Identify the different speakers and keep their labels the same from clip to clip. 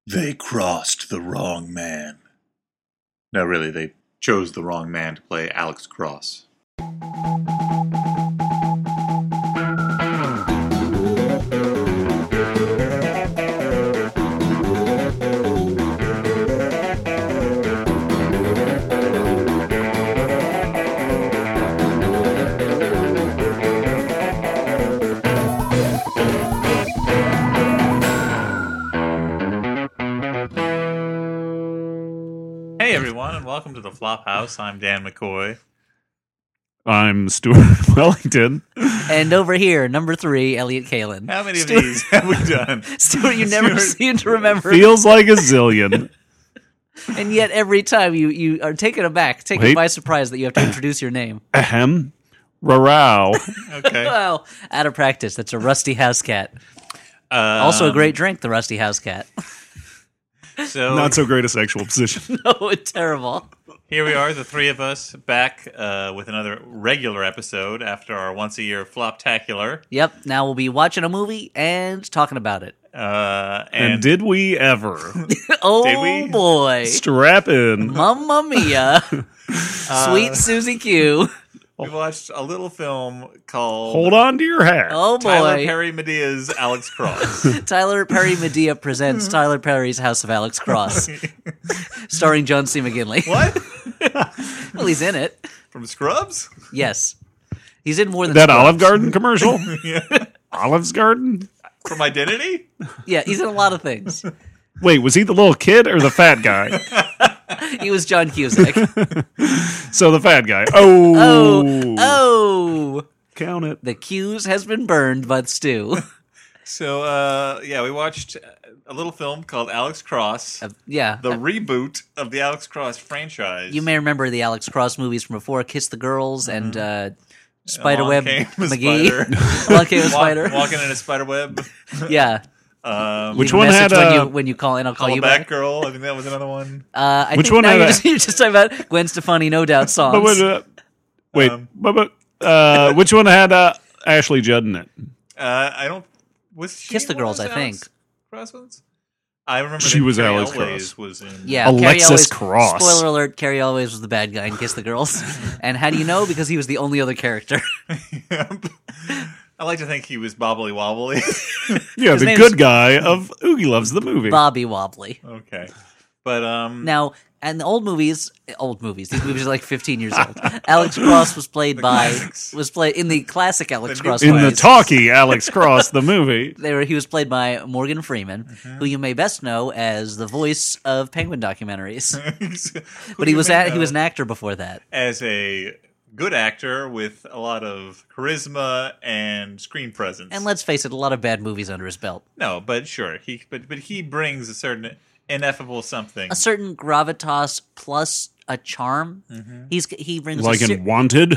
Speaker 1: They crossed the wrong man. No, really, they chose the wrong man to play Alex Cross. Hey everyone, and welcome to the Flophouse. I'm Dan McCoy.
Speaker 2: I'm Stuart Wellington.
Speaker 3: And over here, number 3, Elliot Kalin.
Speaker 1: How many of these have we done?
Speaker 3: Stuart, you never seem to remember.
Speaker 2: Feels like a zillion.
Speaker 3: And yet every time you are taken aback, taken
Speaker 2: Wait.
Speaker 3: by surprise that you have to introduce your name.
Speaker 2: Ahem. Rarao.
Speaker 1: Okay.
Speaker 3: Well, out of practice. That's a Rusty House Cat. Also a great drink, the Rusty House Cat.
Speaker 1: So
Speaker 2: Not so great a sexual position.
Speaker 3: Oh, it's terrible.
Speaker 1: here we are, the three of us, back with another regular episode after our once-a-year Floptacular.
Speaker 3: Yep, now we'll be watching a movie and talking about it.
Speaker 2: And did we ever?
Speaker 3: Oh,
Speaker 1: Did we?
Speaker 3: boy.
Speaker 2: Strap in.
Speaker 3: Mamma mia. Sweet Susie Q.
Speaker 1: we watched a little film called
Speaker 2: Hold on to your hat.
Speaker 3: Oh, boy.
Speaker 1: Tyler Perry Medea's Alex Cross.
Speaker 3: Tyler Perry Medea presents Tyler Perry's House of Alex Cross. Starring John C. McGinley.
Speaker 1: What?
Speaker 3: Well, he's in it.
Speaker 1: From Scrubs?
Speaker 3: Yes. He's in more than
Speaker 2: That
Speaker 3: Scrubs.
Speaker 2: Olive Garden commercial?
Speaker 1: Yeah.
Speaker 2: Olive's Garden?
Speaker 1: From Identity?
Speaker 3: Yeah, he's in a lot of things.
Speaker 2: Wait, was he the little kid or the fat guy?
Speaker 3: He was John Cusack.
Speaker 2: So the fat guy. Oh.
Speaker 3: Oh!
Speaker 2: Count it.
Speaker 3: The Q's has been burned by the stew.
Speaker 1: So, we watched a little film called Alex Cross,
Speaker 3: Yeah.
Speaker 1: the reboot of the Alex Cross franchise.
Speaker 3: You may remember the Alex Cross movies from before, Kiss the Girls and
Speaker 1: Along
Speaker 3: Spiderweb
Speaker 1: Came a
Speaker 3: McGee.
Speaker 1: Spider.
Speaker 3: Along Came a Spider.
Speaker 1: Walking in a spider web.
Speaker 3: Yeah.
Speaker 2: Which
Speaker 3: Leave a
Speaker 2: one had
Speaker 3: message when you call in, I'll call you back.
Speaker 1: Girl. I think that was another one.
Speaker 3: I
Speaker 2: Which
Speaker 3: think
Speaker 2: one
Speaker 3: now
Speaker 2: had
Speaker 3: you're just talking about Gwen Stefani No Doubt songs.
Speaker 2: Which one had Ashley Judd in it?
Speaker 1: I don't. Was she
Speaker 3: Kiss the
Speaker 1: one
Speaker 3: Girls,
Speaker 1: of
Speaker 3: I
Speaker 1: those Alex
Speaker 3: think.
Speaker 1: Cross ones? I remember
Speaker 2: She
Speaker 1: that
Speaker 2: was
Speaker 1: Carrie
Speaker 2: Alex
Speaker 1: Elways
Speaker 2: Cross.
Speaker 1: was in.
Speaker 3: Yeah,
Speaker 2: Alexis
Speaker 3: Carrie
Speaker 2: Cross.
Speaker 3: Spoiler alert, Carrie Elways was the bad guy in Kiss the Girls. And how do you know? Because he was the only other character.
Speaker 1: I like to think he was bobbly wobbly.
Speaker 2: Yeah,
Speaker 3: His
Speaker 2: the
Speaker 3: name's-
Speaker 2: good guy of Oogie Loves the movie.
Speaker 3: Bobby Wobbly.
Speaker 1: Okay, but
Speaker 3: Now, and the old movies, these movies are like 15 years old. Alex Cross was played
Speaker 1: classics.
Speaker 3: in the classic Alex Cross
Speaker 2: In the
Speaker 3: movies.
Speaker 2: talkie Alex Cross, the movie.
Speaker 3: He was played by Morgan Freeman, who you may best know as the voice of Penguin documentaries. But he was an actor before that.
Speaker 1: as a good actor with a lot of charisma and screen presence.
Speaker 3: And let's face it, a lot of bad movies under his belt.
Speaker 1: No, but sure, but he brings a certain ineffable something.
Speaker 3: A certain gravitas plus a charm. He brings
Speaker 2: Like
Speaker 3: a
Speaker 2: in Wanted.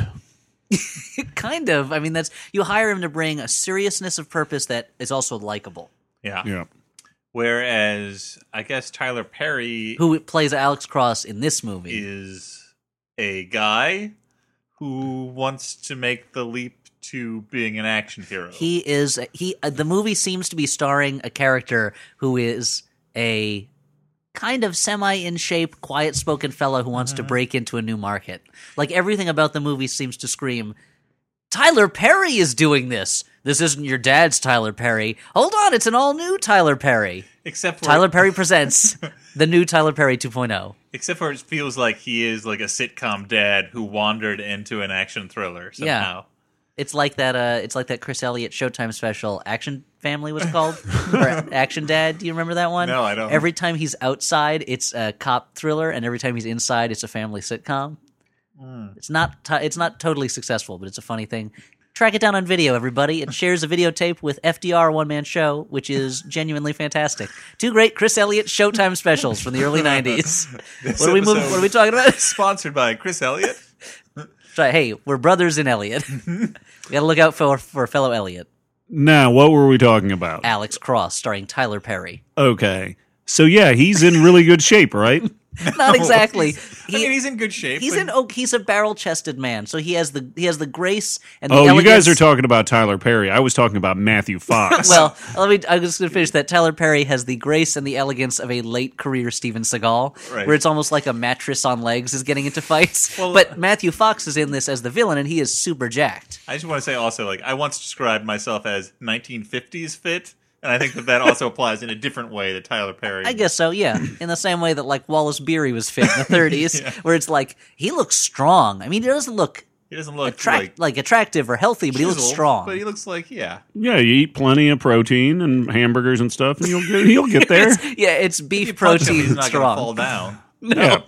Speaker 3: kind of. I mean, you hire him to bring a seriousness of purpose that is also likable.
Speaker 1: Yeah.
Speaker 2: Yeah.
Speaker 1: Whereas I guess Tyler Perry
Speaker 3: Who plays Alex Cross in this movie?
Speaker 1: is a guy who wants to make the leap to being an action hero.
Speaker 3: The movie seems to be starring a character who is a kind of semi in shape, quiet spoken fellow who wants to break into a new market. Like everything about the movie seems to scream, Tyler Perry is doing this. This isn't your dad's Tyler Perry. Hold on, it's an all new Tyler Perry.
Speaker 1: Except for
Speaker 3: Tyler Perry presents the new Tyler Perry 2.0.
Speaker 1: Except for it feels like he is like a sitcom dad who wandered into an action thriller somehow.
Speaker 3: It's like that Chris Elliott Showtime special, Action Family was called, or Action Dad. Do you remember that one?
Speaker 1: No, I don't.
Speaker 3: Every time he's outside, it's a cop thriller, and every time he's inside, it's a family sitcom. It's not totally successful, but it's a funny thing. Track it down on video, everybody. It shares a videotape with FDR One Man Show, which is genuinely fantastic. Two great Chris Elliott Showtime specials from the early '90s. What are we talking about?
Speaker 1: Sponsored by Chris Elliott.
Speaker 3: Right, hey, we're brothers in Elliott. We got to look out for fellow Elliott.
Speaker 2: Now, what were we talking about?
Speaker 3: Alex Cross, starring Tyler Perry.
Speaker 2: Okay. So, yeah, he's in really good shape, right?
Speaker 3: Not exactly.
Speaker 1: I mean, he's in good shape.
Speaker 3: He's a barrel-chested man, so he has the grace and the
Speaker 2: Oh,
Speaker 3: elegance.
Speaker 2: you guys are talking about Tyler Perry. I was talking about Matthew Fox.
Speaker 3: Well, I was going to finish that. Tyler Perry has the grace and the elegance of a late career Steven Seagal,
Speaker 1: Right.
Speaker 3: where it's almost like a mattress on legs is getting into fights.
Speaker 1: Well,
Speaker 3: but Matthew Fox is in this as the villain, and he is super jacked.
Speaker 1: I just want to say also, like, I once described myself as 1950s fit, and I think that also applies in a different way to Tyler Perry.
Speaker 3: I guess so, yeah. In the same way that like Wallace Beery was fit in the 30s,
Speaker 1: Yeah.
Speaker 3: where it's like he looks strong. I mean, he doesn't look
Speaker 1: He doesn't look
Speaker 3: attractive or healthy, but he looks
Speaker 1: chiseled,
Speaker 3: strong.
Speaker 1: But he looks like, yeah.
Speaker 2: Yeah, you eat plenty of protein and hamburgers and stuff, and he'll get there.
Speaker 3: It's beef
Speaker 1: You punch him,
Speaker 3: protein
Speaker 1: he's not going to
Speaker 3: strong.
Speaker 1: fall down.
Speaker 2: Yeah.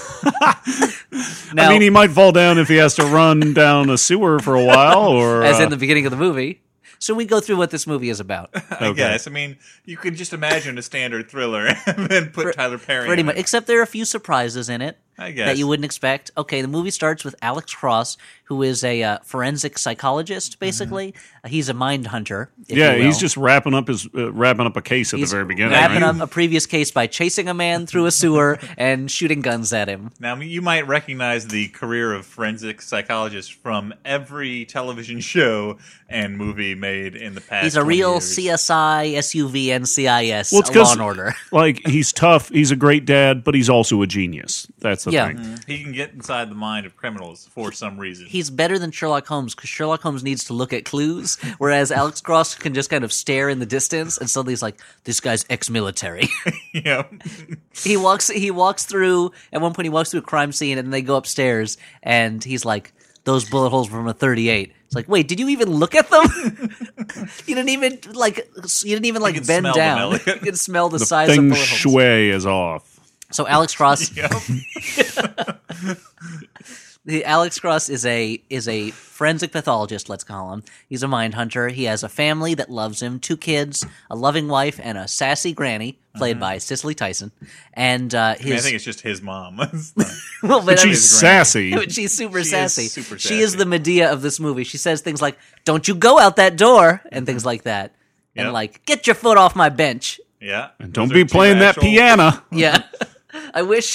Speaker 3: Now,
Speaker 2: I mean, he might fall down if he has to run down a sewer for a while, or
Speaker 3: as in the beginning of the movie. So we go through what this movie is about.
Speaker 1: I guess. I mean, you could just imagine a standard thriller and then put Tyler Perry
Speaker 3: Pretty
Speaker 1: in
Speaker 3: much,
Speaker 1: it.
Speaker 3: except there are a few surprises in it
Speaker 1: I guess.
Speaker 3: that you wouldn't expect. Okay, the movie starts with Alex Cross, who is a forensic psychologist. Basically, he's a mind hunter. If
Speaker 2: yeah,
Speaker 3: you will.
Speaker 2: he's just wrapping up a case at
Speaker 3: He's
Speaker 2: the very beginning.
Speaker 3: wrapping
Speaker 2: right?
Speaker 3: up a previous case by chasing a man through a sewer and shooting guns at him.
Speaker 1: Now, you might recognize the career of forensic psychologist from every television show and movie made in the past.
Speaker 3: He's a
Speaker 1: 20
Speaker 3: real
Speaker 1: years.
Speaker 3: CSI, SUV, NCIS,
Speaker 2: Well, it's
Speaker 3: Law
Speaker 2: 'cause,
Speaker 3: and Order.
Speaker 2: like, he's tough, he's a great dad, but he's also a genius. That's the
Speaker 3: Yeah.
Speaker 2: thing.
Speaker 1: He can get inside the mind of criminals for some reason.
Speaker 3: He's better than Sherlock Holmes because Sherlock Holmes needs to look at clues, whereas Alex Cross can just kind of stare in the distance, and suddenly he's like, "This guy's ex-military."
Speaker 1: Yeah.
Speaker 3: He walks through. At one point, he walks through a crime scene, and they go upstairs, and he's like, "Those bullet holes were from a .38." It's like, wait, did you even look at them? You didn't even
Speaker 1: can
Speaker 3: bend
Speaker 1: smell them,
Speaker 3: down.
Speaker 1: Elliot.
Speaker 3: You can smell the
Speaker 2: The
Speaker 3: size of
Speaker 2: feng
Speaker 3: bullet holes.
Speaker 2: shui is off.
Speaker 3: So Alex Cross,
Speaker 1: Yeah.
Speaker 3: Alex Cross is a forensic pathologist, let's call him. He's a mind hunter. He has a family that loves him, 2 kids, a loving wife, and a sassy granny, played by Cicely Tyson. And
Speaker 1: I think it's just his mom.
Speaker 3: well, but
Speaker 2: But
Speaker 3: I mean,
Speaker 2: she's sassy.
Speaker 3: but she's super
Speaker 1: She is
Speaker 3: sassy.
Speaker 1: super
Speaker 3: She is
Speaker 1: sassy.
Speaker 3: the Medea of this movie. She says things like, "Don't you go out that door," and things like that. And
Speaker 1: Yep.
Speaker 3: like, "Get your foot off my bench."
Speaker 1: Yeah.
Speaker 2: And don't
Speaker 1: Those
Speaker 2: be
Speaker 1: are two
Speaker 2: playing that
Speaker 1: actual-
Speaker 2: piano.
Speaker 3: Yeah. I wish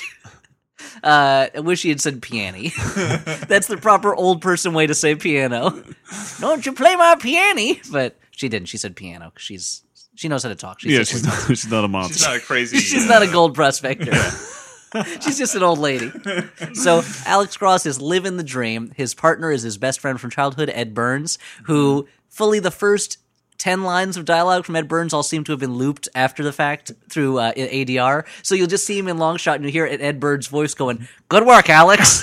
Speaker 3: he had said piano. That's the proper old person way to say piano. Don't you play my piano? But she didn't. She said piano. She knows how to talk.
Speaker 2: Yeah,
Speaker 3: Cicely
Speaker 2: she's not, she's not a monster.
Speaker 1: She's not a crazy.
Speaker 3: She's not a gold prospector. She's just an old lady. So Alex Cross is living the dream. His partner is his best friend from childhood, Ed Burns, who fully the first 10 lines of dialogue from Ed Burns all seem to have been looped after the fact through ADR. So you'll just see him in long shot and you hear Ed Burns' voice going, "Good work, Alex."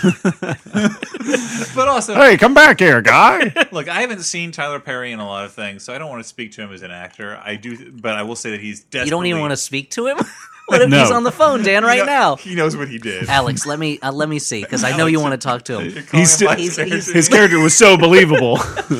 Speaker 1: But also,
Speaker 2: Hey, come back here, guy.
Speaker 1: look, I haven't seen Tyler Perry in a lot of things, so I don't want to speak to him as an actor. I do, but I will say that he's desperately.
Speaker 3: You don't even want to speak to him? What if
Speaker 2: No.
Speaker 3: he's on the phone, Dan, right now?
Speaker 1: He knows what he did.
Speaker 3: Alex, let me see, because I know you want to talk to him.
Speaker 1: You're calling
Speaker 2: He's
Speaker 1: him by
Speaker 3: he's-
Speaker 1: his-
Speaker 2: His character was so believable.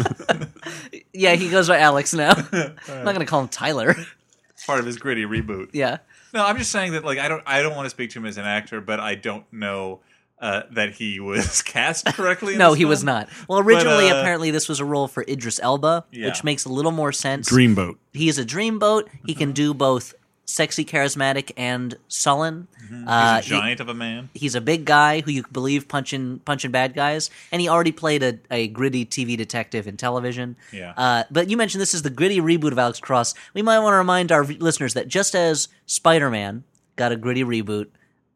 Speaker 3: Yeah, he goes by Alex now. I'm not going to call him Tyler.
Speaker 1: part of his gritty reboot.
Speaker 3: Yeah.
Speaker 1: No, I'm just saying that like I don't want to speak to him as an actor, but I don't know that he was cast correctly. In
Speaker 3: No,
Speaker 1: this
Speaker 3: he was
Speaker 1: film.
Speaker 3: not. Well, originally,
Speaker 1: But,
Speaker 3: apparently, this was a role for Idris Elba,
Speaker 1: Yeah.
Speaker 3: which makes a little more sense.
Speaker 2: Dreamboat.
Speaker 3: He is a dreamboat. He can do both sexy, charismatic, and sullen.
Speaker 1: He's a giant of a man.
Speaker 3: He's a big guy who you can believe punching bad guys, and he already played a gritty TV detective in television.
Speaker 1: Yeah.
Speaker 3: But you mentioned this is the gritty reboot of Alex Cross. We might want to remind our listeners that just as Spider-Man got a gritty reboot,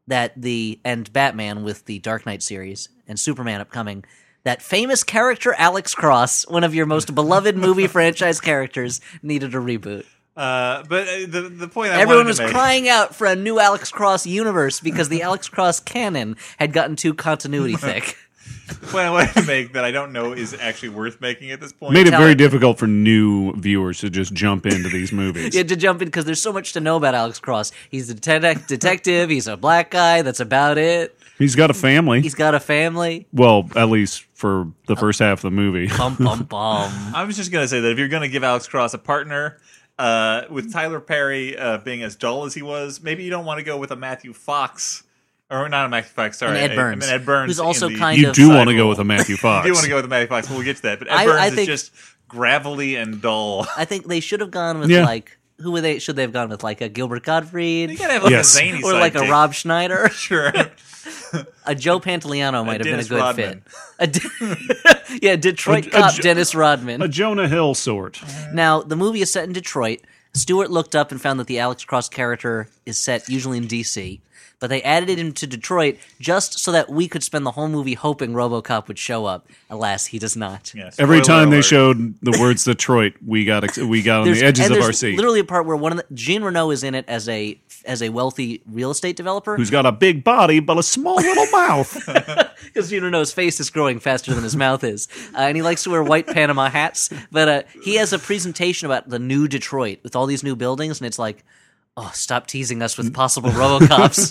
Speaker 3: and Batman with the Dark Knight series, and Superman upcoming, that famous character Alex Cross, one of your most beloved movie franchise characters, needed a reboot.
Speaker 1: But the point I
Speaker 3: Everyone
Speaker 1: wanted
Speaker 3: was
Speaker 1: to make,
Speaker 3: crying out for a new Alex Cross universe because the Alex Cross canon had gotten too continuity thick.
Speaker 1: the point I wanted to make that I don't know is actually worth making at this point.
Speaker 2: Made it
Speaker 3: Tell
Speaker 2: very
Speaker 3: it.
Speaker 2: difficult for new viewers to just jump into these movies.
Speaker 3: You had to jump in because there's so much to know about Alex Cross. He's a detective. He's a black guy. That's about it.
Speaker 2: He's got a family.
Speaker 3: He's got a family.
Speaker 2: Well, at least for the first half of the movie.
Speaker 3: Bum bum bum.
Speaker 1: I was just gonna say that if you're gonna give Alex Cross a partner, with Tyler Perry being as dull as he was, maybe you don't want to go with a Matthew Fox. Or not a Matthew Fox, sorry.
Speaker 3: And Ed Burns.
Speaker 1: I mean, Ed Burns.
Speaker 3: Who's also
Speaker 1: in the-
Speaker 3: kind
Speaker 2: You
Speaker 3: of
Speaker 2: do
Speaker 1: side
Speaker 2: want to go
Speaker 1: role.
Speaker 2: with a Matthew Fox.
Speaker 1: You do want to go with a Matthew Fox, but we'll get to that. But Ed
Speaker 3: I
Speaker 1: Burns
Speaker 3: think-
Speaker 1: is just gravelly and dull.
Speaker 3: I think they should have gone with
Speaker 2: Yeah.
Speaker 3: like who would they should they have gone with? Like a Gilbert Gottfried,
Speaker 1: You gotta have like
Speaker 2: Yes.
Speaker 1: a zany
Speaker 3: or like a
Speaker 1: sidekick.
Speaker 3: Rob Schneider?
Speaker 1: Sure.
Speaker 3: A Joe Pantoliano might have been a
Speaker 1: Dennis
Speaker 3: good
Speaker 1: Rodman.
Speaker 3: fit. Yeah, Detroit
Speaker 2: A
Speaker 3: cop
Speaker 2: Jo-
Speaker 3: Dennis Rodman.
Speaker 2: A Jonah Hill sort.
Speaker 3: Now, the movie is set in Detroit. Stewart looked up and found that the Alex Cross character is set usually in D.C., but they added it into Detroit just so that we could spend the whole movie hoping RoboCop would show up. Alas, he does not.
Speaker 1: Yeah,
Speaker 2: Every
Speaker 1: spoiler
Speaker 2: time they
Speaker 1: alert.
Speaker 2: showed the words Detroit, we got on the edges
Speaker 3: and
Speaker 2: of
Speaker 3: there's
Speaker 2: our seat.
Speaker 3: literally a part where Jean Renault is in it as a wealthy real estate developer.
Speaker 2: Who's got a big body but a small little mouth?
Speaker 3: Because Jean Renault's face is growing faster than his mouth is. And he likes to wear white Panama hats. But he has a presentation about the new Detroit with all these new buildings, and it's like, oh, stop teasing us with possible RoboCops.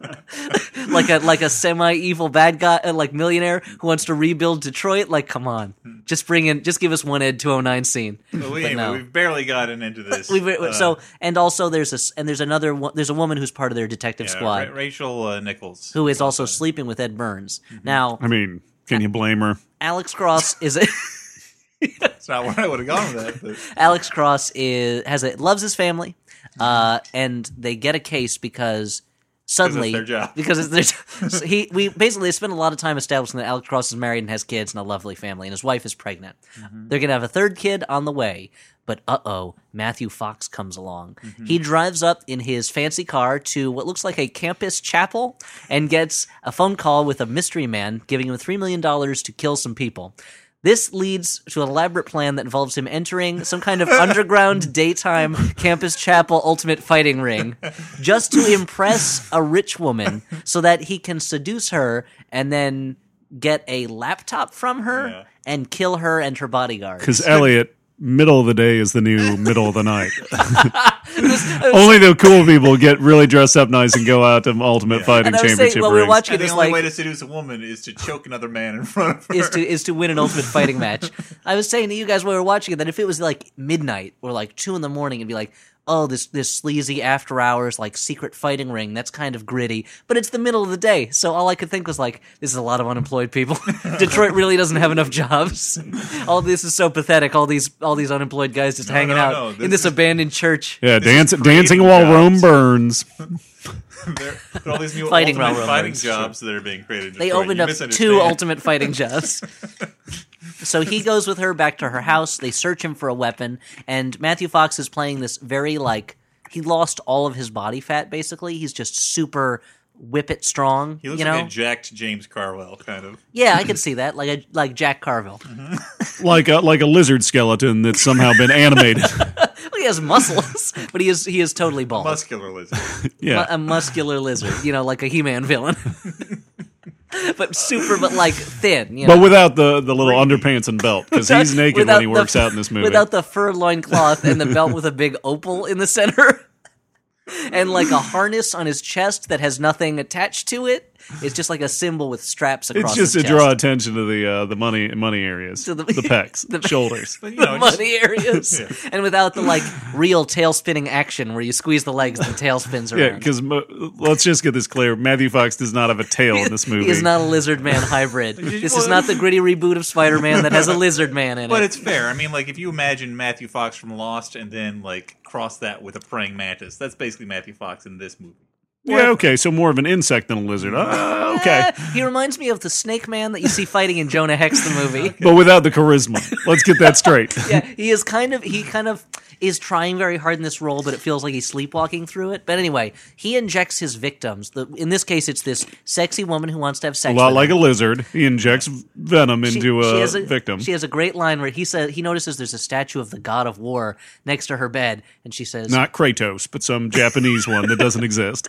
Speaker 3: like a semi-evil bad guy, like millionaire who wants to rebuild Detroit. Like, come on. Just give us one Ed 209 scene.
Speaker 1: But
Speaker 3: But
Speaker 1: anyway,
Speaker 3: no.
Speaker 1: we've barely gotten into this.
Speaker 3: There's a woman who's part of their detective squad
Speaker 1: Rachel Nichols,
Speaker 3: who is also sleeping with Ed Burns. Now,
Speaker 2: I mean, can you blame her?
Speaker 3: Alex Cross is
Speaker 1: That's not where I would have gone with that. But
Speaker 3: Alex Cross loves his family, and they get a case because suddenly
Speaker 1: their job.
Speaker 3: because it's their so they spend a lot of time establishing that Alex Cross is married and has kids and a lovely family, and his wife is pregnant. They're gonna have a third kid on the way. But Matthew Fox comes along. He drives up in his fancy car to what looks like a campus chapel and gets a phone call with a mystery man giving him $3 million to kill some people. This leads to an elaborate plan that involves him entering some kind of underground daytime campus chapel ultimate fighting ring just to impress a rich woman so that he can seduce her and then get a laptop from her and kill her and her bodyguard.
Speaker 2: Because Elliot, middle of the day is the new middle of the night. Only the cool people get really dressed up nice and go out to Ultimate Fighting
Speaker 3: And I was saying,
Speaker 2: Championship
Speaker 3: while we were
Speaker 2: rings.
Speaker 3: watching
Speaker 1: and the
Speaker 3: this,
Speaker 1: only
Speaker 3: like,
Speaker 1: way to seduce a woman is to choke another man in front of her.
Speaker 3: is to win an ultimate fighting match. I was saying to you guys while we were watching it that if it was like midnight or like 2 a.m, it'd be like, oh, this sleazy after hours like secret fighting ring, that's kind of gritty. But it's the middle of the day, so all I could think was like, this is a lot of unemployed people. Detroit really doesn't have enough jobs. All this is so pathetic. All these unemployed guys just hanging out in this abandoned church.
Speaker 2: Yeah, dancing
Speaker 1: creative
Speaker 2: while
Speaker 1: jobs.
Speaker 2: Rome burns.
Speaker 1: There are all these new
Speaker 3: Fighting
Speaker 1: ultimate
Speaker 3: while
Speaker 1: fighting
Speaker 3: romance.
Speaker 1: jobs that are being created. in
Speaker 3: They
Speaker 1: Detroit.
Speaker 3: opened
Speaker 1: You
Speaker 3: up 2
Speaker 1: misunderstand.
Speaker 3: ultimate fighting jobs. So he goes with her back to her house. They search him for a weapon, and Matthew Fox is playing this very he lost all of his body fat. Basically, he's just super whippet strong.
Speaker 1: He looks
Speaker 3: you know,
Speaker 1: like a jacked James Carwell, kind of.
Speaker 3: yeah, I could see that, like Jack Carville.
Speaker 2: Like a lizard skeleton that's somehow been animated.
Speaker 3: Well, he has muscles, but he is totally bald.
Speaker 1: Muscular lizard.
Speaker 2: Yeah.
Speaker 3: A muscular lizard, like a He-Man villain. But like thin,
Speaker 2: But without the little underpants and belt, because he's naked
Speaker 3: Without
Speaker 2: when he works out in this movie.
Speaker 3: Without the fur loincloth and the belt with a big opal in the center. And like a harness on his chest that has nothing attached to it. It's just like a symbol with straps across
Speaker 2: It's just to
Speaker 3: his
Speaker 2: draw
Speaker 3: chest.
Speaker 2: attention to the money areas,
Speaker 3: To the-
Speaker 2: the pecs,
Speaker 3: the-
Speaker 2: shoulders.
Speaker 1: But,
Speaker 3: The
Speaker 1: just-
Speaker 3: money areas. And without the like real tail spinning action where you squeeze the legs and the tail spins around.
Speaker 2: Yeah, because let's just get this clear: Matthew Fox does not have a tail in this movie.
Speaker 3: He is not a lizard man hybrid. This is not the gritty reboot of Spider-Man that has a lizard man in
Speaker 1: But
Speaker 3: it.
Speaker 1: it's fair. I mean, like, if you imagine Matthew Fox from Lost and then, like, cross that with a praying mantis, that's basically Matthew Fox in this movie.
Speaker 2: Yeah, okay, so more of an insect than a lizard. Okay,
Speaker 3: He reminds me of the Snake Man that you see fighting in Jonah Hex the movie.
Speaker 2: but without the charisma. Let's get that straight.
Speaker 3: Yeah, he kind of is trying very hard in this role, but it feels like he's sleepwalking through it. But anyway, he injects his victims. In this case, it's this sexy woman who wants to have sex
Speaker 2: A lot
Speaker 3: with
Speaker 2: like
Speaker 3: him.
Speaker 2: a lizard. He injects venom into
Speaker 3: She
Speaker 2: a
Speaker 3: has
Speaker 2: victim.
Speaker 3: She has a great line where he notices there's a statue of the god of war next to her bed, and she says,
Speaker 2: Not Kratos, but some Japanese one that doesn't exist.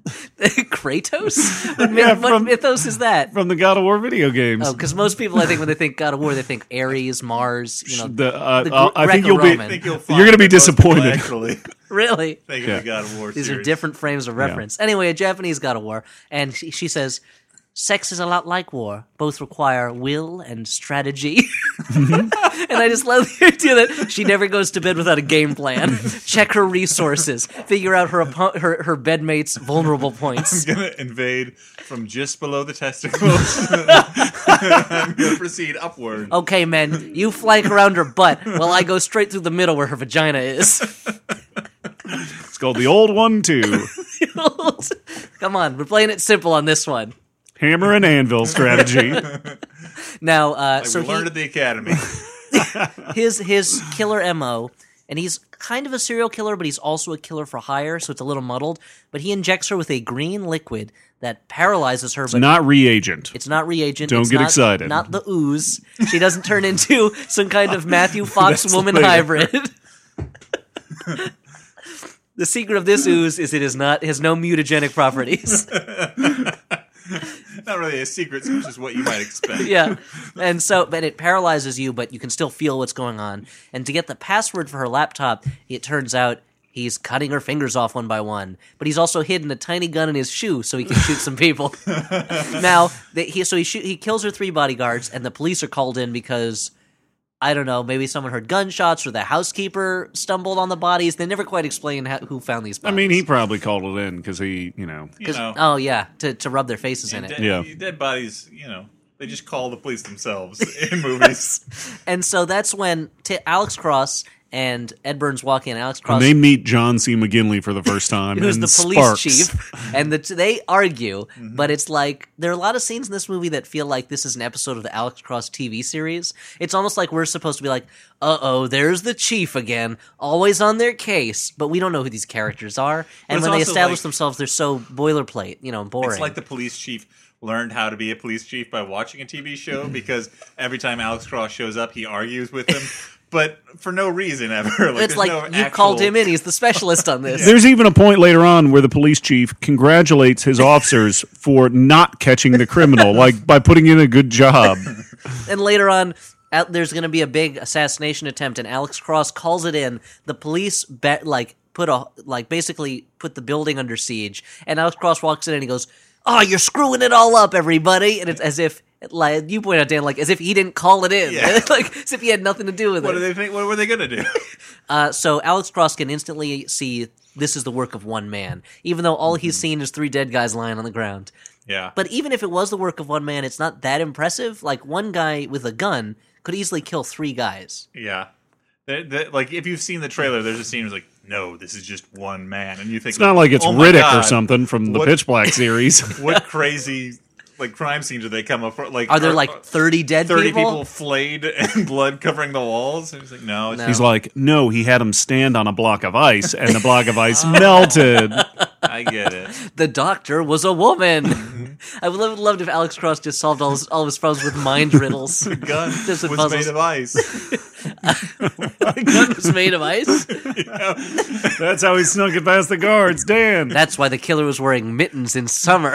Speaker 3: Kratos? What,
Speaker 2: Yeah,
Speaker 3: what
Speaker 2: from-
Speaker 3: mythos is that?
Speaker 2: From the God of War video games.
Speaker 3: Oh, because most people, I think, when they think God of War, they think Ares, Mars.
Speaker 2: I think you'll be.
Speaker 3: Greco-Roman.
Speaker 1: I think you'll
Speaker 2: You're gonna be
Speaker 1: find that most people
Speaker 2: disappointed.
Speaker 1: Actually,
Speaker 3: Really?
Speaker 1: think
Speaker 2: Yeah.
Speaker 1: of the God of War
Speaker 3: These are
Speaker 1: series.
Speaker 3: different frames of reference. Anyway, a Japanese God of War, and she says, "Sex is a lot like war. Both require will and strategy." And I just love the idea that she never goes to bed without a game plan. Check her resources, figure out her bedmate's vulnerable points.
Speaker 1: I'm gonna invade from just below the testicles. I'm gonna proceed upward.
Speaker 3: Okay, men, you flank around her butt while I go straight through the middle where her vagina is.
Speaker 2: called The Old One Too.
Speaker 3: Come on, we're playing it simple on this one.
Speaker 2: Hammer and anvil strategy.
Speaker 3: Now,
Speaker 1: Like
Speaker 3: so
Speaker 1: we learned at the academy.
Speaker 3: his killer MO, and he's kind of a serial killer, but he's also a killer for hire, so it's a little muddled. But he injects her with a green liquid that paralyzes her.
Speaker 2: It's not reagent.
Speaker 3: It's not reagent.
Speaker 2: Don't
Speaker 3: it's
Speaker 2: get
Speaker 3: not,
Speaker 2: excited.
Speaker 3: Not the ooze. She doesn't turn into some kind of Matthew Fox
Speaker 2: That's
Speaker 3: woman
Speaker 2: later.
Speaker 3: hybrid. The secret of this ooze is it has no mutagenic properties.
Speaker 1: Not really a secret, so it's just what you might expect.
Speaker 3: Yeah. And so, but it paralyzes you, but you can still feel what's going on. And to get the password for her laptop, it turns out he's cutting her fingers off one by one. But he's also hidden a tiny gun in his shoe so he can shoot some people. Now, he kills her 3 bodyguards, and the police are called in because, I don't know, maybe someone heard gunshots or the housekeeper stumbled on the bodies. They never quite explain who found these
Speaker 2: I
Speaker 3: bodies.
Speaker 2: mean, he probably called it in because he,
Speaker 1: You know,
Speaker 3: Oh, yeah, to rub their faces in it.
Speaker 1: dead bodies, they just call the police themselves in movies.
Speaker 3: And so that's when Alex Cross and Ed Burns walk in. Alex Cross,
Speaker 2: And they meet John C. McGinley for the first time.
Speaker 3: who's
Speaker 2: and
Speaker 3: the police
Speaker 2: Sparks.
Speaker 3: chief, and they argue. But it's like there are a lot of scenes in this movie that feel like this is an episode of the Alex Cross TV series. It's almost like we're supposed to be like, "Uh-oh, there's the chief again, always on their case," but we don't know who these characters are. And
Speaker 1: it's
Speaker 3: when they
Speaker 1: also
Speaker 3: establish
Speaker 1: like-
Speaker 3: themselves, they're so boilerplate, boring.
Speaker 1: It's like the police chief learned how to be a police chief by watching a TV show because every time Alex Cross shows up, he argues with him, but for no reason ever.
Speaker 3: it's
Speaker 1: there's
Speaker 3: like
Speaker 1: no
Speaker 3: you
Speaker 1: actual-
Speaker 3: called him in; he's the specialist on this.
Speaker 2: There's even a point later on where the police chief congratulates his officers for not catching the criminal, like by putting in a good job.
Speaker 3: And later on, there's going to be a big assassination attempt, and Alex Cross calls it in. The police basically put the building under siege, and Alex Cross walks in and he goes, "Oh, you're screwing it all up, everybody!" And it's as if, like you point out, Dan, like as if he didn't call it in,
Speaker 1: Yeah.
Speaker 3: like as if he had nothing to do with
Speaker 1: What
Speaker 3: it.
Speaker 1: do they think? What were they going to do?
Speaker 3: So Alex Cross can instantly see this is the work of one man, even though all he's seen is 3 dead guys lying on the ground.
Speaker 1: Yeah.
Speaker 3: But even if it was the work of one man, it's not that impressive. Like, one guy with a gun could easily kill 3 guys.
Speaker 1: Yeah. Like, if you've seen the trailer, there's a scene where it's like, no, this is just one man. And you think,
Speaker 2: It's not like it's
Speaker 1: oh my
Speaker 2: Riddick
Speaker 1: God,
Speaker 2: or something from the
Speaker 1: What-
Speaker 2: Pitch Black series.
Speaker 1: What crazy, crime scenes do they come up for? Like,
Speaker 3: Are there, 30 dead
Speaker 1: 30
Speaker 3: people?
Speaker 1: people flayed and blood covering the walls? And he's like, no.
Speaker 3: No.
Speaker 2: He's like, no, he had him stand on a block of ice, and the block of ice melted.
Speaker 1: I get it.
Speaker 3: The doctor was a woman. I would have loved if Alex Cross just solved all of his problems with mind riddles.
Speaker 1: The gun
Speaker 3: Just with
Speaker 1: was
Speaker 3: puzzles.
Speaker 1: made of ice.
Speaker 3: The gun was made of ice.
Speaker 2: That's how he snuck it past the guards, Dan.
Speaker 3: That's why the killer was wearing mittens in summer.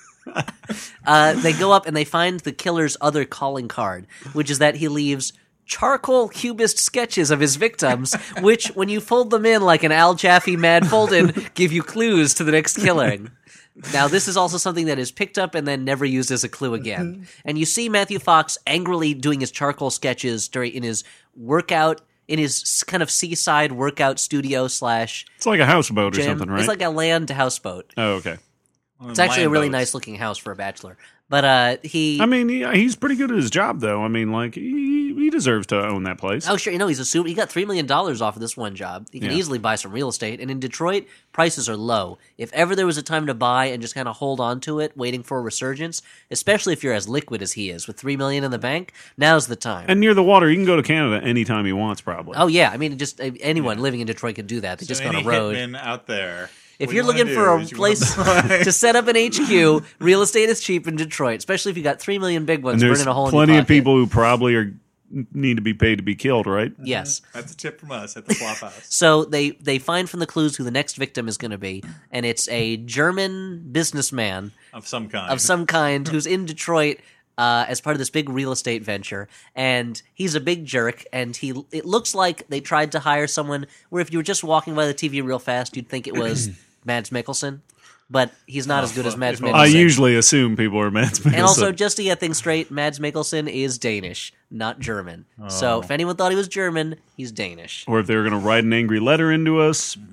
Speaker 3: They go up and they find the killer's other calling card, which is that he leaves charcoal cubist sketches of his victims, which, when you fold them in like an Al Jaffe Mad Fold-In, give you clues to the next killing. Now, this is also something that is picked up and then never used as a clue again. And you see Matthew Fox angrily doing his charcoal sketches in his workout, in his kind of seaside workout studio /
Speaker 2: It's like a houseboat or
Speaker 3: gym.
Speaker 2: something, right?
Speaker 3: It's like a land houseboat.
Speaker 2: Oh, okay.
Speaker 3: It's actually a really
Speaker 1: Land boats.
Speaker 3: nice looking house for a bachelor. But he...
Speaker 2: I mean, he's pretty good at his job, though. I mean, he deserves to own that place.
Speaker 3: Oh, sure. He got $3 million off of this one job. He can
Speaker 2: Yeah.
Speaker 3: easily buy some real estate. And in Detroit, prices are low. If ever there was a time to buy and just kind of hold on to it, waiting for a resurgence, especially if you're as liquid as he is, with $3 million in the bank, now's the time.
Speaker 2: And near the water, he can go to Canada anytime he wants, probably.
Speaker 3: Oh, yeah. I mean, just anyone living in Detroit can do that. They just go on a
Speaker 1: Any
Speaker 3: road.
Speaker 1: hitmen out there.
Speaker 3: If
Speaker 1: what
Speaker 3: you're
Speaker 1: you wanna
Speaker 3: looking
Speaker 1: do
Speaker 3: for a
Speaker 1: is you wanna
Speaker 3: place
Speaker 1: buy-
Speaker 3: to set up an HQ, real estate is cheap in Detroit, especially if you got 3 million big ones
Speaker 2: and there's
Speaker 3: burning a hole in
Speaker 2: plenty
Speaker 3: your
Speaker 2: of
Speaker 3: pocket.
Speaker 2: people who probably need to be paid to be killed, right?
Speaker 3: Yes.
Speaker 1: That's a tip from us at the Flop House.
Speaker 3: So they find from the clues who the next victim is going to be, and it's a German businessman
Speaker 1: Of some kind.
Speaker 3: of some kind who's in Detroit as part of this big real estate venture, and he's a big jerk. And it looks like they tried to hire someone where if you were just walking by the TV real fast, you'd think it was Mads Mikkelsen, but he's not as good as
Speaker 1: fuck.
Speaker 3: Mads
Speaker 1: I
Speaker 3: Mikkelsen.
Speaker 2: I usually assume people are Mads Mikkelsen.
Speaker 3: And also, just to get things straight, Mads Mikkelsen is Danish, not German. So if anyone thought he was German, he's Danish.
Speaker 2: or if they were going to write an angry letter into us,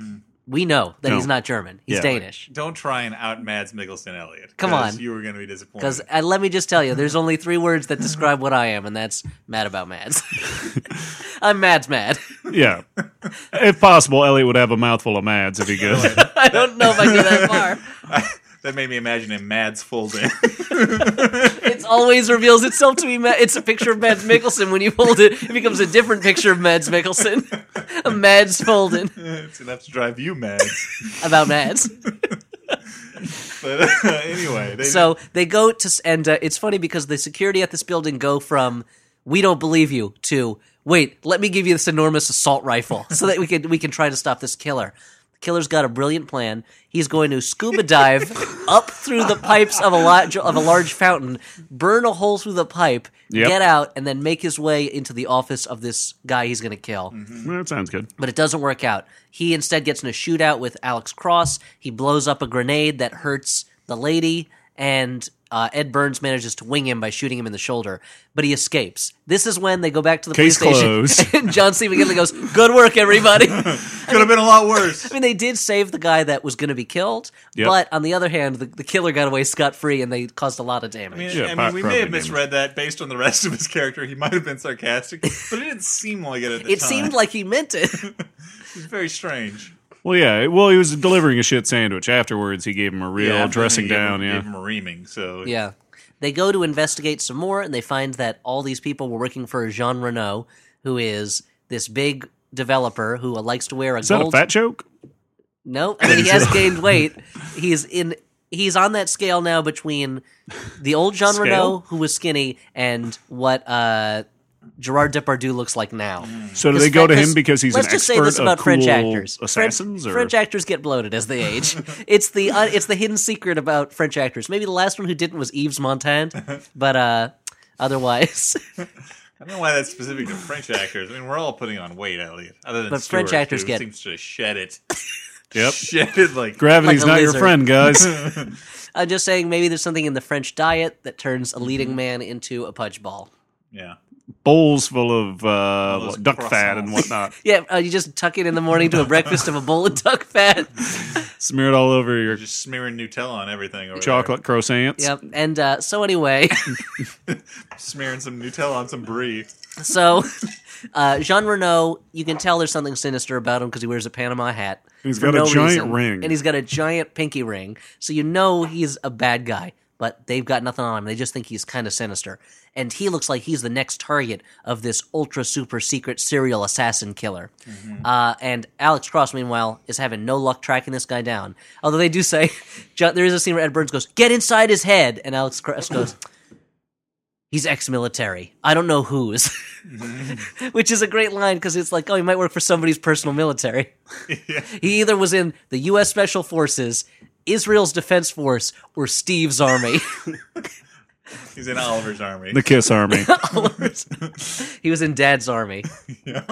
Speaker 3: We know that
Speaker 2: No.
Speaker 3: he's not German. He's
Speaker 2: Yeah.
Speaker 3: Danish.
Speaker 1: Don't try and out Mads Mikkelsen, Elliot.
Speaker 3: Come
Speaker 1: 'cause
Speaker 3: on.
Speaker 1: you were going to be disappointed.
Speaker 3: Because let me just tell you, there's only 3 words that describe what I am, and that's mad about Mads. I'm Mads mad.
Speaker 2: Yeah. If possible, Elliot would have a mouthful of Mads if he could.
Speaker 3: I don't know if I get that far.
Speaker 1: That made me imagine a Mads fold in.
Speaker 3: It always reveals itself to be it's a picture of Mads Mikkelsen. When you hold it, it becomes a different picture of Mads Mikkelsen. A Mads folded
Speaker 1: It's enough to drive you mad.
Speaker 3: about Mads.
Speaker 1: But anyway,
Speaker 3: So they go to, and it's funny because the security at this building go from "we don't believe you" to "wait, let me give you this enormous assault rifle so that we can try to stop this killer." The killer's got a brilliant plan. He's going to scuba dive up through the pipes of a large fountain, burn a hole through the pipe,
Speaker 2: Yep.
Speaker 3: get out, and then make his way into the office of this guy he's going to kill.
Speaker 2: Well, that sounds good.
Speaker 3: But it doesn't work out. He instead gets in a shootout with Alex Cross. He blows up a grenade that hurts the lady, and Ed Burns manages to wing him by shooting him in the shoulder. But he escapes. This is when they go back to the
Speaker 2: Case
Speaker 3: police
Speaker 2: closed.
Speaker 3: station. And John C. McGinley goes, "Good work, everybody."
Speaker 1: could have been a lot worse.
Speaker 3: I mean, they did save the guy that was going to be killed.
Speaker 2: Yep.
Speaker 3: But on the other hand, the killer got away scot-free, and they caused a lot of damage.
Speaker 2: Yeah,
Speaker 1: we may
Speaker 2: property
Speaker 1: have
Speaker 2: damage.
Speaker 1: misread that based on the rest of his character. He might have been sarcastic, but it didn't seem like it at the
Speaker 3: It
Speaker 1: time.
Speaker 3: seemed like he meant it.
Speaker 1: It was very strange.
Speaker 2: Well, yeah. Well, he was delivering a shit sandwich. Afterwards, he gave him a real
Speaker 1: after
Speaker 2: dressing
Speaker 1: he gave
Speaker 2: down.
Speaker 1: him,
Speaker 2: Yeah.
Speaker 1: gave him a reaming. So
Speaker 3: Yeah. They go to investigate some more, and they find that all these people were working for Jean Renault, who is this big developer who likes to wear a
Speaker 2: Is that
Speaker 3: gold...
Speaker 2: a fat joke?
Speaker 3: No, I mean, he has gained weight. He's on that scale now between the old Jean
Speaker 2: Scale?
Speaker 3: Renault, who was skinny, and what Gerard Depardieu looks like now.
Speaker 2: So do they go to him because he's an
Speaker 3: let's just say
Speaker 2: expert
Speaker 3: this about
Speaker 2: of
Speaker 3: French
Speaker 2: cool
Speaker 3: actors.
Speaker 2: assassins? Or?
Speaker 3: French actors get bloated as they age. It's the hidden secret about French actors. Maybe the last one who didn't was Yves Montand, but otherwise,
Speaker 1: I don't know why that's specific to French actors. I mean, we're all putting on weight, Elliot. Other than
Speaker 3: But
Speaker 1: Stewart,
Speaker 3: French actors
Speaker 1: who
Speaker 3: get-
Speaker 1: seems to shed it.
Speaker 2: Yep.
Speaker 1: Shed it like
Speaker 2: Gravity's
Speaker 3: like a
Speaker 2: not your
Speaker 3: lizard.
Speaker 2: friend, guys.
Speaker 3: I'm just saying maybe there's something in the French diet that turns a leading man into a pudge ball.
Speaker 1: yeah.
Speaker 2: Bowls full of
Speaker 1: those
Speaker 2: duck fat and
Speaker 1: croissants.
Speaker 2: whatnot.
Speaker 3: Yeah, you just tuck it in the morning to a breakfast of a bowl of duck fat.
Speaker 2: Smear it all over your
Speaker 1: Just smearing Nutella on everything. Over
Speaker 2: chocolate croissants.
Speaker 3: Yep. And so anyway,
Speaker 1: there. Smearing some Nutella on some brie.
Speaker 3: so Jean Renault, you can tell there's something sinister about him because he wears a Panama hat.
Speaker 2: He's
Speaker 3: for
Speaker 2: got a giant
Speaker 3: reason.
Speaker 2: ring.
Speaker 3: And he's got a giant pinky ring. So you know he's a bad guy, but they've got nothing on him. They just think he's kind of sinister. And he looks like he's the next target of this ultra super secret serial assassin killer. And Alex Cross, meanwhile, is having no luck tracking this guy down. Although they do say, there is a scene where Ed Burns goes, "Get inside his head." And Alex Cross goes, "He's ex-military. I don't know whose." Which is a great line because it's like, oh, he might work for somebody's personal military. He either was in the U.S. Special Forces, Israel's Defense Force, or Steve's Army.
Speaker 1: He's in Oliver's army.
Speaker 2: The Kiss Army.
Speaker 3: He was in Dad's Army.
Speaker 1: Yeah.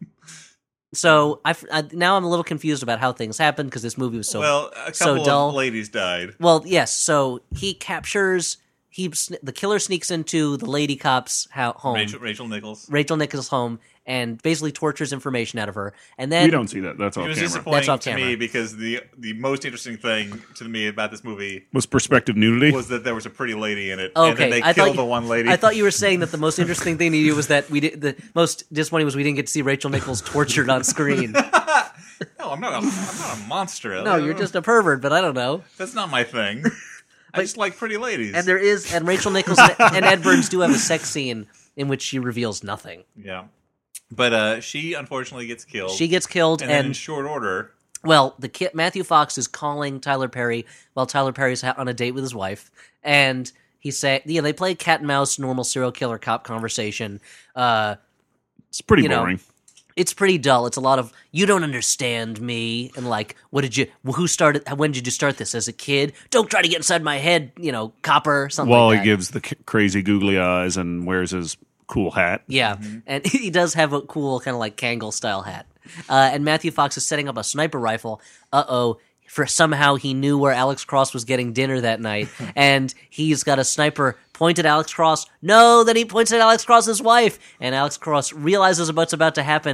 Speaker 3: So now I'm a little confused about how things happened because this movie was so
Speaker 1: Well, a
Speaker 3: so
Speaker 1: couple
Speaker 3: dull.
Speaker 1: of ladies died.
Speaker 3: Well, yes. So he captures. The killer sneaks into the lady cop's home,
Speaker 1: Rachel Nichols.
Speaker 3: Rachel Nichols' home, and basically tortures information out of her. And then
Speaker 2: We don't see that. That's
Speaker 1: It
Speaker 2: off
Speaker 1: was
Speaker 2: camera.
Speaker 3: That's
Speaker 1: disappointing
Speaker 3: off
Speaker 1: to me
Speaker 3: camera.
Speaker 1: because the most interesting thing to me about this movie
Speaker 2: Was perspective nudity?
Speaker 1: was that there was a pretty lady in it, and
Speaker 3: Okay,
Speaker 1: then they
Speaker 3: I thought
Speaker 1: killed
Speaker 3: you-
Speaker 1: the one lady.
Speaker 3: I thought you were saying that the most interesting thing to you was that the most disappointing was we didn't get to see Rachel Nichols tortured on screen.
Speaker 1: No, I'm not a monster.
Speaker 3: No,
Speaker 1: Elliot.
Speaker 3: you're just a pervert, but I don't know.
Speaker 1: That's not my thing. I just like pretty ladies.
Speaker 3: And Rachel Nichols and Ed Burns do have a sex scene in which she reveals nothing.
Speaker 1: Yeah. But she unfortunately gets killed.
Speaker 3: She gets killed,
Speaker 1: and then in
Speaker 3: and
Speaker 1: short order,
Speaker 3: well, the kid Matthew Fox is calling Tyler Perry while Tyler Perry's on a date with his wife, and they play cat and mouse, normal serial killer cop conversation.
Speaker 2: It's pretty
Speaker 3: you know,
Speaker 2: boring.
Speaker 3: It's pretty dull. It's a lot of "you don't understand me" and like, when did you start this as a kid? Don't try to get inside my head, copper, something
Speaker 2: While
Speaker 3: like
Speaker 2: he
Speaker 3: that.
Speaker 2: gives the crazy googly eyes and wears his cool hat.
Speaker 3: Yeah, and he does have a cool kind of like Kangol style hat. And Matthew Fox is setting up a sniper rifle. For somehow he knew where Alex Cross was getting dinner that night, and he's got a sniper pointed at Alex Cross. No, then he points at Alex Cross's wife, and Alex Cross realizes what's about to happen,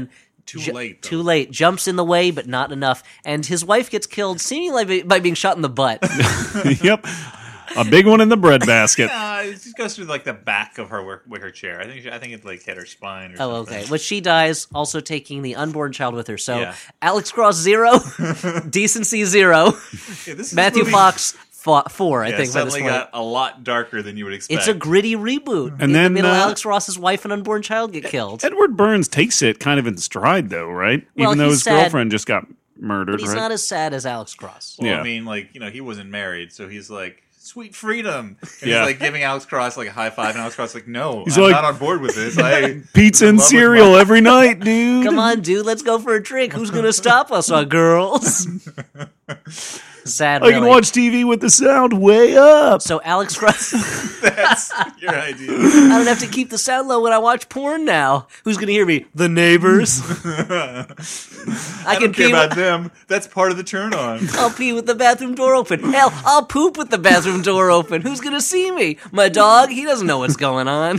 Speaker 1: Too late. Though.
Speaker 3: Too late. Jumps in the way, but not enough. And his wife gets killed, seemingly by being shot in the butt.
Speaker 2: Yep. A big one in the breadbasket.
Speaker 1: It just goes through like the back of her wicker chair. I think it like hit her spine. Or something.
Speaker 3: Okay. Well, she dies, also taking the unborn child with her. So
Speaker 1: Yeah.
Speaker 3: Alex Cross 0, Decency 0,
Speaker 1: Yeah, this
Speaker 3: Matthew
Speaker 1: movie,
Speaker 3: Fox 4. I think by this
Speaker 1: suddenly
Speaker 3: point.
Speaker 1: got a lot darker than you would expect.
Speaker 3: It's a gritty reboot.
Speaker 2: And
Speaker 3: In
Speaker 2: then,
Speaker 3: the middle,
Speaker 2: uh,
Speaker 3: Alex Ross's wife and unborn child get killed.
Speaker 2: Edward Burns takes it kind of in stride, though, right?
Speaker 3: Well,
Speaker 2: Even though
Speaker 3: he's
Speaker 2: his
Speaker 3: sad,
Speaker 2: girlfriend just got murdered,
Speaker 3: But he's
Speaker 2: right?
Speaker 3: not as sad as Alex Cross.
Speaker 1: Well,
Speaker 2: Yeah.
Speaker 1: I mean, like, he wasn't married, so he's like, sweet freedom. And
Speaker 2: Yeah.
Speaker 1: he's like giving Alex Cross like a high five, and Alex Cross is like, no,
Speaker 2: He's
Speaker 1: I'm
Speaker 2: like,
Speaker 1: not on board with this. I
Speaker 2: Pizza
Speaker 1: I'm in
Speaker 2: and
Speaker 1: love with
Speaker 2: cereal
Speaker 1: my-
Speaker 2: every night, dude.
Speaker 3: Come on, dude, let's go for a drink. Who's going to stop us, our girls? Sad,
Speaker 2: I
Speaker 3: really.
Speaker 2: can watch TV with the sound way up.
Speaker 3: So Alex Cross,
Speaker 1: That's your idea.
Speaker 3: I don't have to keep the sound low when I watch porn now. Who's going to hear me? The neighbors.
Speaker 1: I
Speaker 3: I can
Speaker 1: don't care
Speaker 3: pee.
Speaker 1: about them. That's part of the turn on.
Speaker 3: I'll pee with the bathroom door open. Hell, I'll poop with the bathroom door open. Who's going to see me? My dog? He doesn't know what's going on.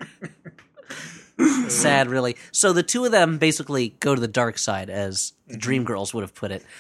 Speaker 3: Sad, really. So the two of them basically go to the dark side, as the Dreamgirls would have put it.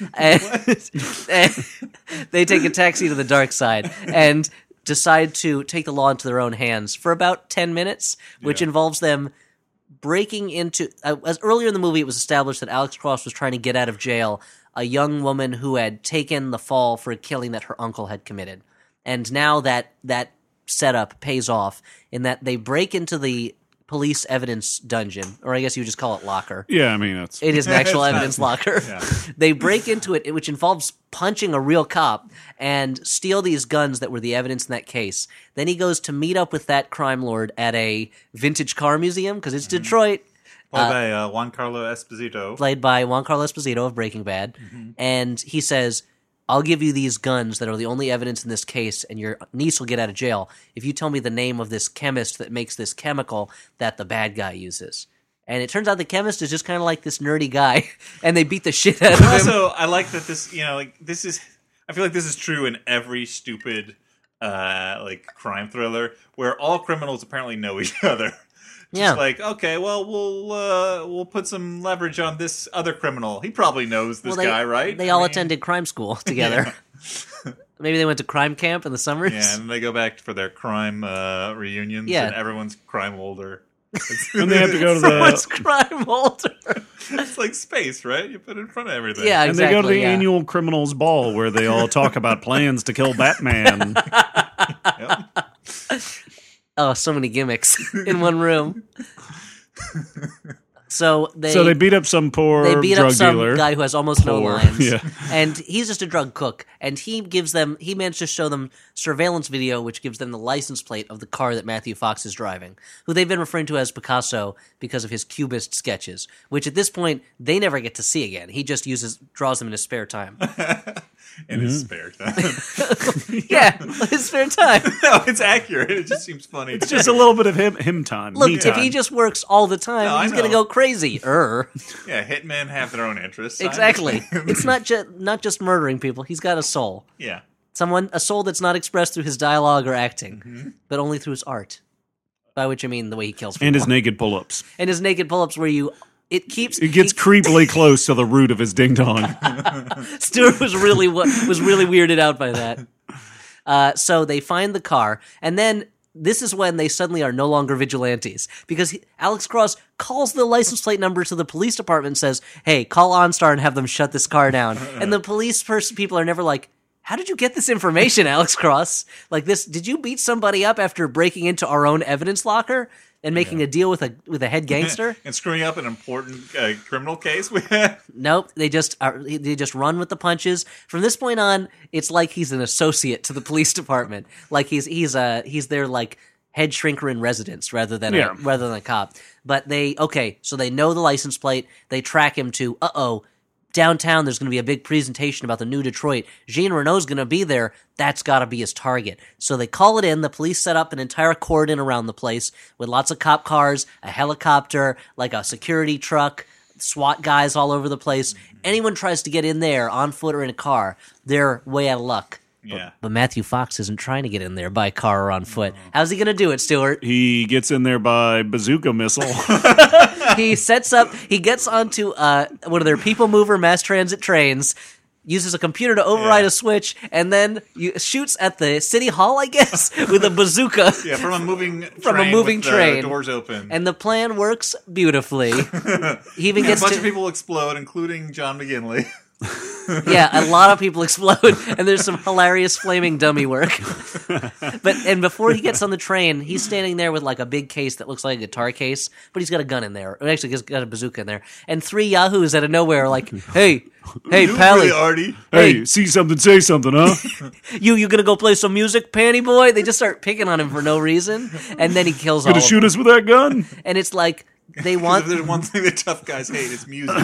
Speaker 3: And they take a taxi to the dark side and decide to take the law into their own hands for about 10 minutes, which involves them breaking into... as earlier in the movie, it was established that Alex Cross was trying to get out of jail a young woman who had taken the fall for a killing that her uncle had committed. And now that setup pays off in that they break into the police evidence dungeon, or I guess you would just call it locker.
Speaker 2: Yeah, I mean, that's...
Speaker 3: It is an actual
Speaker 1: It's not-
Speaker 3: evidence locker.
Speaker 1: Yeah.
Speaker 3: They break into it, which involves punching a real cop, and steal these guns that were the evidence in that case. Then he goes to meet up with that crime lord at a vintage car museum, because it's Detroit,
Speaker 1: Played by Juan Carlo Esposito.
Speaker 3: played by Juan Carlos Esposito of Breaking Bad. And he says, I'll give you these guns that are the only evidence in this case, and your niece will get out of jail if you tell me the name of this chemist that makes this chemical that the bad guy uses. And it turns out the chemist is just kind of like this nerdy guy, and they beat the shit out of him.
Speaker 1: Also, I like that this, this is. I feel like this is true in every stupid, crime thriller where all criminals apparently know each other.
Speaker 3: Yeah.
Speaker 1: Like, okay, well, we'll put some leverage on this other criminal. He probably knows this
Speaker 3: Well,
Speaker 1: guy, right?
Speaker 3: They
Speaker 1: I
Speaker 3: all
Speaker 1: mean,
Speaker 3: attended crime school together. Maybe they went to crime camp in the summers.
Speaker 1: Yeah, and they go back for their crime reunions,
Speaker 3: Yeah.
Speaker 1: and everyone's crime older.
Speaker 2: And they have to go to
Speaker 3: Someone's
Speaker 2: the...
Speaker 3: crime older.
Speaker 1: It's like space, right? You put it in front of everything.
Speaker 3: Yeah,
Speaker 2: And
Speaker 3: exactly.
Speaker 2: they go to the
Speaker 3: yeah.
Speaker 2: annual criminals ball where they all talk about plans to kill Batman.
Speaker 1: Yep.
Speaker 3: Oh, so many gimmicks in one room. So
Speaker 2: So they beat up some poor
Speaker 3: they beat
Speaker 2: drug
Speaker 3: up some
Speaker 2: dealer.
Speaker 3: guy who has almost no
Speaker 2: Poor,
Speaker 3: lines.
Speaker 2: yeah.
Speaker 3: And he's just a drug cook. And he managed to show them surveillance video, which gives them the license plate of the car that Matthew Fox is driving, who they've been referring to as Picasso because of his Cubist sketches, which at this point, they never get to see again. He just draws them in his spare time.
Speaker 1: In his spare time.
Speaker 3: Yeah, his spare time.
Speaker 1: No, it's accurate. It just seems funny.
Speaker 2: It's just a little bit of him time.
Speaker 3: Look,
Speaker 2: me
Speaker 3: if
Speaker 2: time.
Speaker 3: he just works all the time,
Speaker 1: No, I
Speaker 3: he's going to
Speaker 1: know.
Speaker 3: go crazy.
Speaker 1: Yeah, hitmen have their own interests. I
Speaker 3: Exactly.
Speaker 1: understand.
Speaker 3: It's not just murdering people. He's got a soul.
Speaker 1: Yeah.
Speaker 3: A soul that's not expressed through his dialogue or acting, but only through his art. By which I mean the way he kills people.
Speaker 2: And his naked pull-ups.
Speaker 3: And his naked pull-ups where it gets
Speaker 2: creepily close to the root of his ding-dong.
Speaker 3: Stuart was really weirded out by that. So they find the car, and then this is when they suddenly are no longer vigilantes, because Alex Cross calls the license plate number to the police department and says, hey, call OnStar and have them shut this car down. And the police people are never like, how did you get this information, Alex Cross? Like this, did you beat somebody up after breaking into our own evidence locker and making a deal with a head gangster?
Speaker 1: And screwing up an important criminal case.
Speaker 3: Nope, they just run with the punches. From this point on, it's like he's an associate to the police department. Like he's their like head shrinker in residence rather than a cop. But so they know the license plate. They track him to downtown. There's going to be a big presentation about the new Detroit. Jean Renault's going to be there. That's got to be his target. So they call it in. The police set up an entire cordon around the place with lots of cop cars, a helicopter, like a security truck, SWAT guys all over the place. Anyone tries to get in there on foot or in a car, they're way out of luck.
Speaker 1: Yeah.
Speaker 3: But Matthew Fox isn't trying to get in there by car or on foot. How's he going to do it, Stuart?
Speaker 2: He gets in there by bazooka missile.
Speaker 3: He sets up, he gets onto one of their people mover mass transit trains, uses a computer to override a switch, and then shoots at the city hall, I guess, with a bazooka.
Speaker 1: Yeah, from a moving with
Speaker 3: train.
Speaker 1: The doors open.
Speaker 3: And the plan works beautifully. He even gets
Speaker 1: a bunch of people explode, including John McGinley.
Speaker 3: Yeah, a lot of people explode, and there's some hilarious flaming dummy work. And before he gets on the train, he's standing there with like a big case that looks like a guitar case, but he's got a gun in there. Or actually, he's got a bazooka in there. And three yahoos out of nowhere are like, "Hey, Pally,
Speaker 1: Artie.
Speaker 2: Hey, see something, say something, huh?
Speaker 3: you gonna go play some music, panty boy?" They just start picking on him for no reason, and then he kills all
Speaker 2: Gonna
Speaker 3: of
Speaker 2: shoot
Speaker 3: them.
Speaker 2: us with that gun?
Speaker 3: And it's like they
Speaker 1: If
Speaker 3: want.
Speaker 1: there's one thing that tough guys hate, it's music.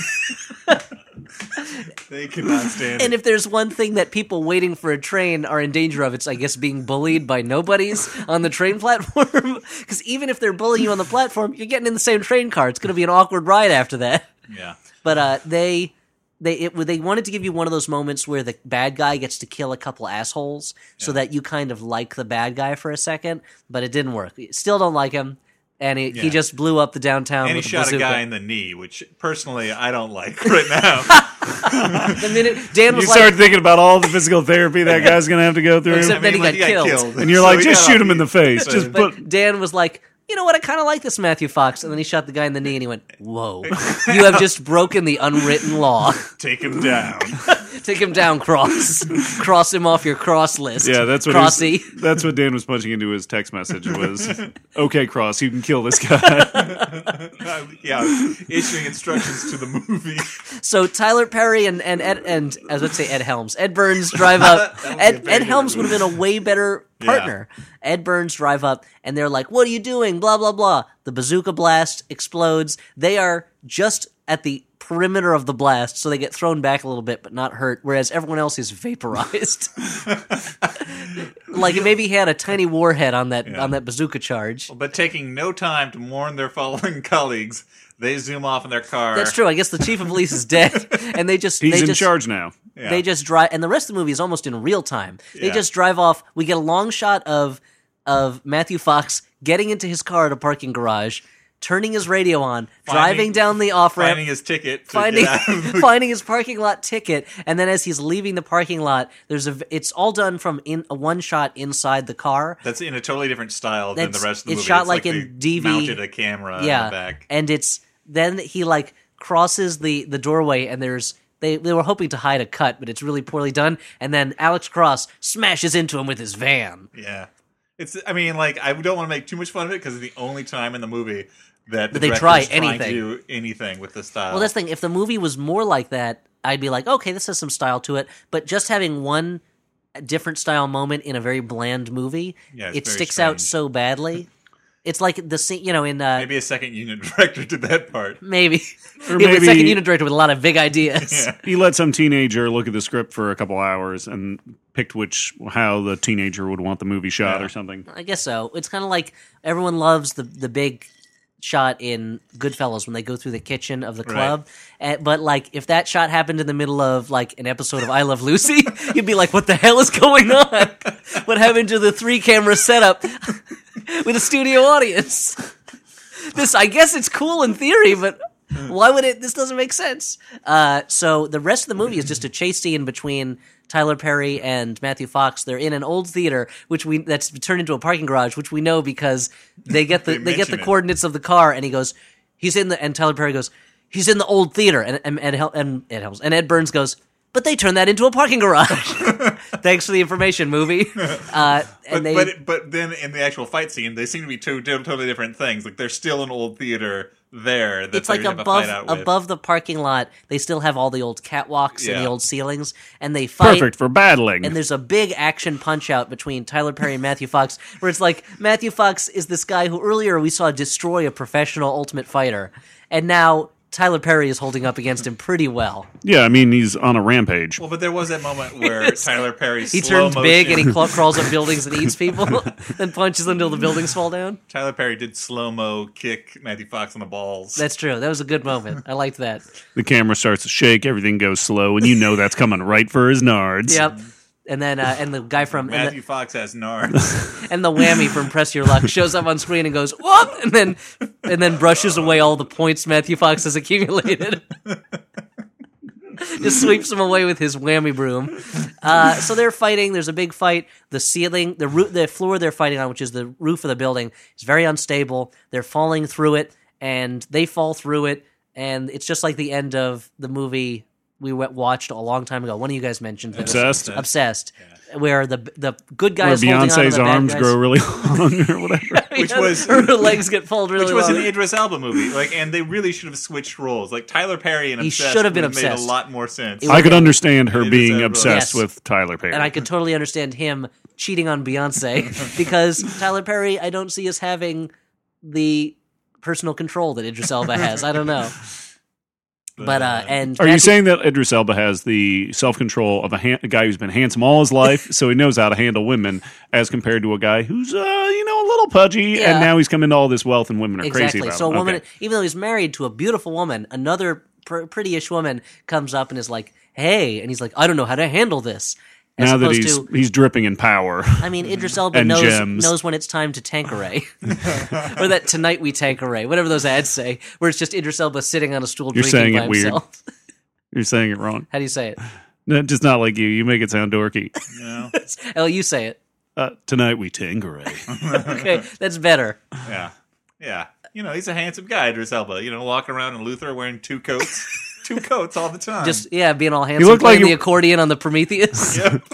Speaker 1: They cannot stand
Speaker 3: And
Speaker 1: it.
Speaker 3: if there's one thing that people waiting for a train are in danger of, it's, I guess, being bullied by nobodies on the train platform. Because even if they're bullying you on the platform, you're getting in the same train car. It's going to be an awkward ride after that.
Speaker 1: Yeah.
Speaker 3: But they wanted to give you one of those moments where the bad guy gets to kill a couple assholes so that you kind of like the bad guy for a second, but it didn't work. Still don't like him. And he just blew up the downtown
Speaker 1: And he
Speaker 3: with a
Speaker 1: shot
Speaker 3: bazooka.
Speaker 1: a guy in the knee, which personally I don't like right now.
Speaker 3: The minute Dan was
Speaker 2: You
Speaker 3: like,
Speaker 2: start thinking about all the physical therapy that guy's going to have to go through.
Speaker 3: Except then he got killed.
Speaker 2: And you're
Speaker 1: So
Speaker 2: like,
Speaker 1: he
Speaker 2: just
Speaker 1: got
Speaker 2: shoot
Speaker 1: off
Speaker 2: him in the face.
Speaker 1: but-
Speaker 2: Just
Speaker 3: but
Speaker 2: put.
Speaker 3: Dan was like, you know what? I kind of like this Matthew Fox. And then he shot the guy in the knee and he went, whoa, you have just broken the unwritten law.
Speaker 1: Take him down.
Speaker 3: Take him down, Cross. Cross him off your cross list.
Speaker 2: Yeah, that's what
Speaker 3: Crossy.
Speaker 2: that's what Dan was punching into his text message was, okay, Cross, you can kill this guy.
Speaker 1: Yeah, issuing instructions to the movie.
Speaker 3: So Tyler Perry and Ed, and I was about to say Ed Helms. Ed Burns drive up.
Speaker 1: That would be a very
Speaker 3: Ed Helms would
Speaker 1: different
Speaker 3: have been a way better partner. Ed Burns drive up and they're like, "What are you doing?" Blah blah blah. The bazooka blast explodes. They are just at the perimeter of the blast, so they get thrown back a little bit, but not hurt. Whereas everyone else is vaporized. Like maybe he had a tiny warhead on that bazooka charge.
Speaker 1: But taking no time to mourn their fallen colleagues, they zoom off in their car.
Speaker 3: That's true. I guess the chief of police is dead, and they just
Speaker 2: He's
Speaker 3: they
Speaker 2: in
Speaker 3: just,
Speaker 2: charge now.
Speaker 1: Yeah.
Speaker 3: They just drive, and the rest of the movie is almost in real time. They
Speaker 1: Yeah.
Speaker 3: just drive off. We get a long shot of Matthew Fox getting into his car at a parking garage, turning his radio on, driving down the off ramp,
Speaker 1: Finding his ticket. To
Speaker 3: finding
Speaker 1: get out of the-
Speaker 3: finding his parking lot ticket, and then as he's leaving the parking lot, it's all done from in a one shot inside the car.
Speaker 1: That's in a totally different style than the
Speaker 3: That's-
Speaker 1: rest of the
Speaker 3: it's
Speaker 1: movie.
Speaker 3: shot like
Speaker 1: they
Speaker 3: in DV.
Speaker 1: mounted a camera in the back.
Speaker 3: And it's then he like crosses the doorway, and there's they were hoping to hide a cut, but it's really poorly done. And then Alex Cross smashes into him with his van.
Speaker 1: Yeah. I mean, like, I don't want to make too much fun of it because it's the only time in the movie that the
Speaker 3: they
Speaker 1: director's
Speaker 3: try
Speaker 1: trying
Speaker 3: anything.
Speaker 1: to do anything with the style.
Speaker 3: Well, that's the thing. If the movie was more like that, I'd be like, okay, this has some style to it. But just having one different style moment in a very bland movie,
Speaker 1: Yeah, it's
Speaker 3: it
Speaker 1: very
Speaker 3: sticks out
Speaker 1: strange.
Speaker 3: so badly. It's like the scene, in
Speaker 1: Maybe a second unit director did that part.
Speaker 3: maybe
Speaker 2: Or
Speaker 3: yeah, but
Speaker 2: maybe-
Speaker 3: second unit director with a lot of big ideas.
Speaker 1: Yeah.
Speaker 2: He let some teenager look at the script for a couple hours and picked how the teenager would want the movie shot
Speaker 1: Yeah.
Speaker 2: or something.
Speaker 3: I guess so. It's kind of like everyone loves the big shot in Goodfellas when they go through the kitchen of the club. But like if that shot happened in the middle of like an episode of I Love Lucy, you'd be like, what the hell is going on? What happened to the 3-camera setup with a studio audience? I guess it's cool in theory, but why would it? This doesn't make sense. So the rest of the movie is just a chase scene between Tyler Perry and Matthew Fox. They're in an old theater, that's turned into a parking garage, which we know because they get the
Speaker 1: They
Speaker 3: get the
Speaker 1: mention it.
Speaker 3: coordinates of the car, and he goes, and Tyler Perry goes, he's in the old theater, and Ed Burns goes, but they turned that into a parking garage. Thanks for the information, movie.
Speaker 1: But then in the actual fight scene, they seem to be two totally different things. Like there's still an old theater there that
Speaker 3: It's like
Speaker 1: they have a fight out with.
Speaker 3: above the parking lot. They still have all the old catwalks and the
Speaker 1: Yeah.
Speaker 3: old ceilings, and they fight.
Speaker 2: Perfect for battling.
Speaker 3: And there's a big action punch out between Tyler Perry and Matthew Fox, where it's like Matthew Fox is this guy who earlier we saw destroy a professional Ultimate Fighter, and now Tyler Perry is holding up against him pretty well.
Speaker 2: Yeah, I mean, he's on a rampage.
Speaker 1: Well, but there was that moment where Tyler Perry
Speaker 3: He
Speaker 1: slow
Speaker 3: turns big
Speaker 1: motion-
Speaker 3: and he crawls up buildings and eats people, then punches them until the buildings fall down.
Speaker 1: Tyler Perry did slow-mo kick Matthew Fox on the balls.
Speaker 3: That's true. That was a good moment. I liked that.
Speaker 2: The camera starts to shake, everything goes slow, and you know that's coming right for his nards.
Speaker 3: Yep. And then and the guy from
Speaker 1: Matthew Fox has NARS.
Speaker 3: and the whammy from Press Your Luck shows up on screen and goes whoop, and then brushes away all the points Matthew Fox has accumulated. Just sweeps them away with his whammy broom. So they're fighting. There's a big fight. The ceiling, the floor they're fighting on, which is the roof of the building, is very unstable. They're falling through it, and they fall through it. And it's just like the end of the movie we watched a long time ago. One of you guys mentioned this. Obsessed. Yeah. Where the good guy
Speaker 2: where
Speaker 3: is holding on to
Speaker 2: Beyonce's
Speaker 3: the bad
Speaker 2: arms
Speaker 3: guys.
Speaker 2: grow really long or whatever.
Speaker 1: Which was
Speaker 3: her legs get pulled really
Speaker 1: which was
Speaker 3: long.
Speaker 1: an Idris Elba movie. And they really should have switched roles. Like Tyler Perry and
Speaker 3: He
Speaker 1: Obsessed
Speaker 3: should have been
Speaker 1: would made a
Speaker 3: obsessed.
Speaker 1: lot more sense.
Speaker 2: I could understand her
Speaker 1: Idris
Speaker 2: being
Speaker 1: Elba.
Speaker 2: obsessed
Speaker 3: Yes.
Speaker 2: with Tyler Perry.
Speaker 3: And I could totally understand him cheating on Beyonce because Tyler Perry, I don't see as having the personal control that Idris Elba has. I don't know. But and
Speaker 2: Are you saying that Idris Elba has the self-control of a guy who's been handsome all his life, so he knows how to handle women, as compared to a guy who's, a little pudgy,
Speaker 3: Yeah.
Speaker 2: and now he's come into all this wealth and women are crazy
Speaker 3: exactly?
Speaker 2: about
Speaker 3: So a
Speaker 2: him?
Speaker 3: woman,
Speaker 2: Okay.
Speaker 3: even though he's married to a beautiful woman, another prettyish woman comes up and is like, "Hey," and he's like, "I don't know how to handle this." As
Speaker 2: Now that
Speaker 3: opposed
Speaker 2: he's dripping in power.
Speaker 3: I mean, Idris Elba
Speaker 2: And gems.
Speaker 3: knows when it's time to Tanqueray. Or that tonight we Tanqueray, whatever those ads say, where it's just Idris Elba sitting on a stool
Speaker 2: You're
Speaker 3: drinking
Speaker 2: saying
Speaker 3: by
Speaker 2: it weird.
Speaker 3: himself.
Speaker 2: You're saying it wrong.
Speaker 3: How do you say it?
Speaker 2: No, just not like you. You make it sound dorky.
Speaker 3: Oh, you say it.
Speaker 2: Tonight we Tanqueray.
Speaker 3: Okay, that's better.
Speaker 1: Yeah. Yeah. He's a handsome guy, Idris Elba. Walking around in Luther wearing two coats. Two coats all the time.
Speaker 3: Just, being all handsome,
Speaker 2: looked like
Speaker 3: playing the
Speaker 2: you-
Speaker 3: accordion on the Prometheus.
Speaker 1: Yep.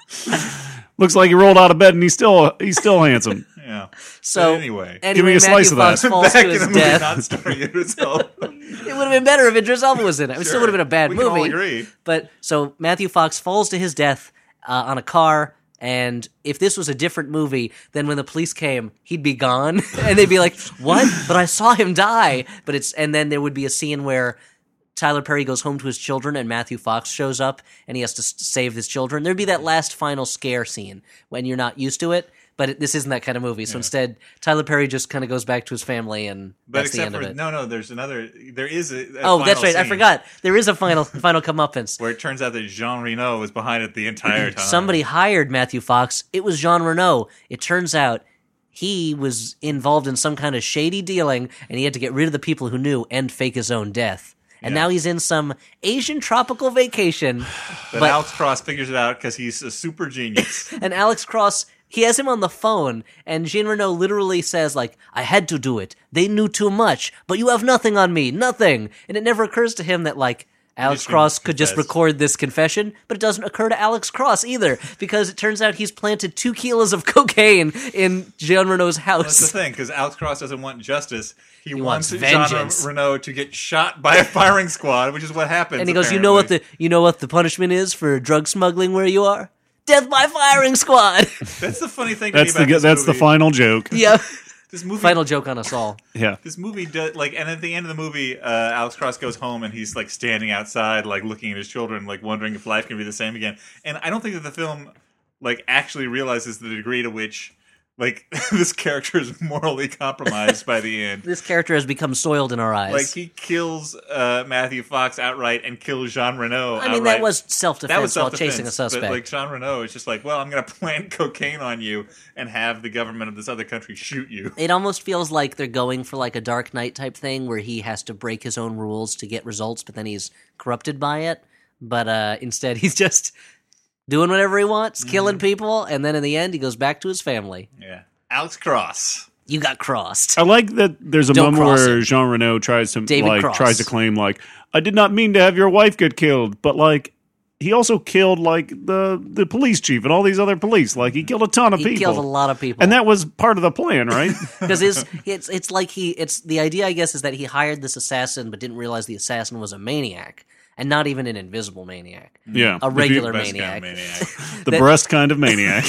Speaker 2: Looks like he rolled out of bed and he's still handsome.
Speaker 1: Yeah.
Speaker 3: So,
Speaker 1: But anyway.
Speaker 2: Give me a slice
Speaker 3: Matthew
Speaker 2: of that.
Speaker 3: Fox falls
Speaker 1: Back
Speaker 3: to
Speaker 1: in
Speaker 3: his
Speaker 1: the movie,
Speaker 3: death.
Speaker 1: not starring Idris Elba.
Speaker 3: It would have been better if Idris Elba was in it. It still would have been a bad
Speaker 1: we
Speaker 3: movie.
Speaker 1: can all agree.
Speaker 3: But so Matthew Fox falls to his death on a car, and if this was a different movie, then when the police came, he'd be gone, and they'd be like, "What? But I saw him die." And then there would be a scene where Tyler Perry goes home to his children, and Matthew Fox shows up, and he has to save his children. There'd be that last final scare scene when you're not used to it. But this isn't that kind of movie. So instead, Tyler Perry just kind of goes back to his family, and
Speaker 1: But
Speaker 3: that's the end of it.
Speaker 1: no, there's another. There is a
Speaker 3: Oh, that's
Speaker 1: final
Speaker 3: right. I
Speaker 1: scene
Speaker 3: forgot. There is a final comeuppance.
Speaker 1: where it turns out that Jean Reno was behind it the entire time.
Speaker 3: Somebody hired Matthew Fox. It was Jean Reno. It turns out he was involved in some kind of shady dealing, and he had to get rid of the people who knew and fake his own death. And now he's in some Asian tropical vacation.
Speaker 1: But Alex Cross figures it out because he's a super genius.
Speaker 3: And Alex Cross, he has him on the phone, and Jean Reno literally says, like, "I had to do it. They knew too much, but you have nothing on me. Nothing." And it never occurs to him that, like, Alex
Speaker 1: just
Speaker 3: Cross could just
Speaker 1: confess.
Speaker 3: record this confession, but it doesn't occur to Alex Cross either, because it turns out he's planted 2 kilos of cocaine in Jean Reno's
Speaker 1: That's the
Speaker 3: house.
Speaker 1: thing, because Alex Cross doesn't want justice. He
Speaker 3: wants
Speaker 1: wants
Speaker 3: vengeance.
Speaker 1: Jean Reno to get shot by a firing squad, which is what happens.
Speaker 3: And he goes,
Speaker 1: apparently.
Speaker 3: you know what the punishment is for drug smuggling where you are? Death by firing squad.
Speaker 1: That's the funny thing. To me
Speaker 2: That's
Speaker 1: about this
Speaker 2: the
Speaker 1: movie.
Speaker 2: final joke.
Speaker 3: Yeah.
Speaker 1: This movie,
Speaker 3: Final joke on us all.
Speaker 2: Yeah.
Speaker 1: This movie does and at the end of the movie, Alex Cross goes home and he's like standing outside, like looking at his children, like wondering if life can be the same again. And I don't think that the film like actually realizes the degree to which like this character is morally compromised by the end.
Speaker 3: This character has become soiled in our eyes.
Speaker 1: Like he kills Matthew Fox outright and kills Jean Reno.
Speaker 3: I mean, that was self-defense,
Speaker 1: that was
Speaker 3: while
Speaker 1: self-defense,
Speaker 3: chasing a suspect.
Speaker 1: But like Jean Reno is just like, well, I'm going to plant cocaine on you and have the government of this other country shoot you.
Speaker 3: It almost feels like they're going for like a Dark Knight type thing where he has to break his own rules to get results, but then he's corrupted by it. But instead, he's just doing whatever he wants, killing people, and then in the end, he goes back to his family.
Speaker 1: Yeah, Alex Cross.
Speaker 3: You got crossed.
Speaker 2: I like that there's a
Speaker 3: Don't
Speaker 2: moment
Speaker 3: cross
Speaker 2: where
Speaker 3: him.
Speaker 2: Jean Reno tries to
Speaker 3: David Cross.
Speaker 2: tries to claim like, I did not mean to have your wife get killed, but like he also killed like the police chief and all these other police. Like he killed a ton of
Speaker 3: He
Speaker 2: people.
Speaker 3: killed a lot of people.
Speaker 2: And that was part of the plan, right?
Speaker 3: Because it's like the idea, I guess, is that he hired this assassin but didn't realize the assassin was a maniac. And not even an invisible maniac.
Speaker 2: Yeah.
Speaker 3: A regular
Speaker 1: Best
Speaker 3: maniac.
Speaker 1: kind of maniac.
Speaker 2: The breast kind of maniac.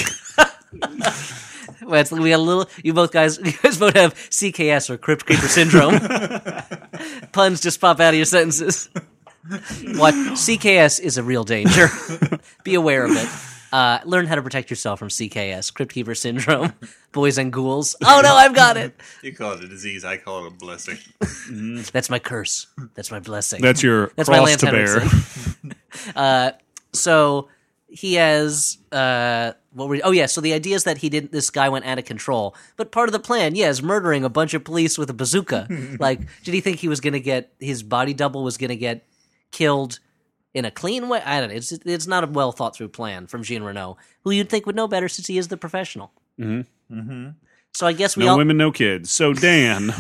Speaker 3: Well, we got a little. You both guys both have CKS or Crypt Keeper syndrome. Puns just pop out of your sentences. What CKS is a real danger. Be aware of it. Learn how to protect yourself from CKS, Crypt Keeper syndrome, boys and ghouls. Oh no, I've got it.
Speaker 1: You call it a disease. I call it a blessing.
Speaker 3: That's my curse. That's my blessing.
Speaker 2: That's your
Speaker 3: That's my
Speaker 2: cross
Speaker 3: Lance
Speaker 2: to bear.
Speaker 3: Henriksen. So he has so the idea is that this guy went out of control, but part of the plan is murdering a bunch of police with a bazooka. Like, did he think he was going to get his body double was going to get killed in a clean way? I don't know. It's not a well thought through plan from Jean Reno, who you'd think would know better since he is the professional. So I guess
Speaker 2: no women, no kids. So Dan,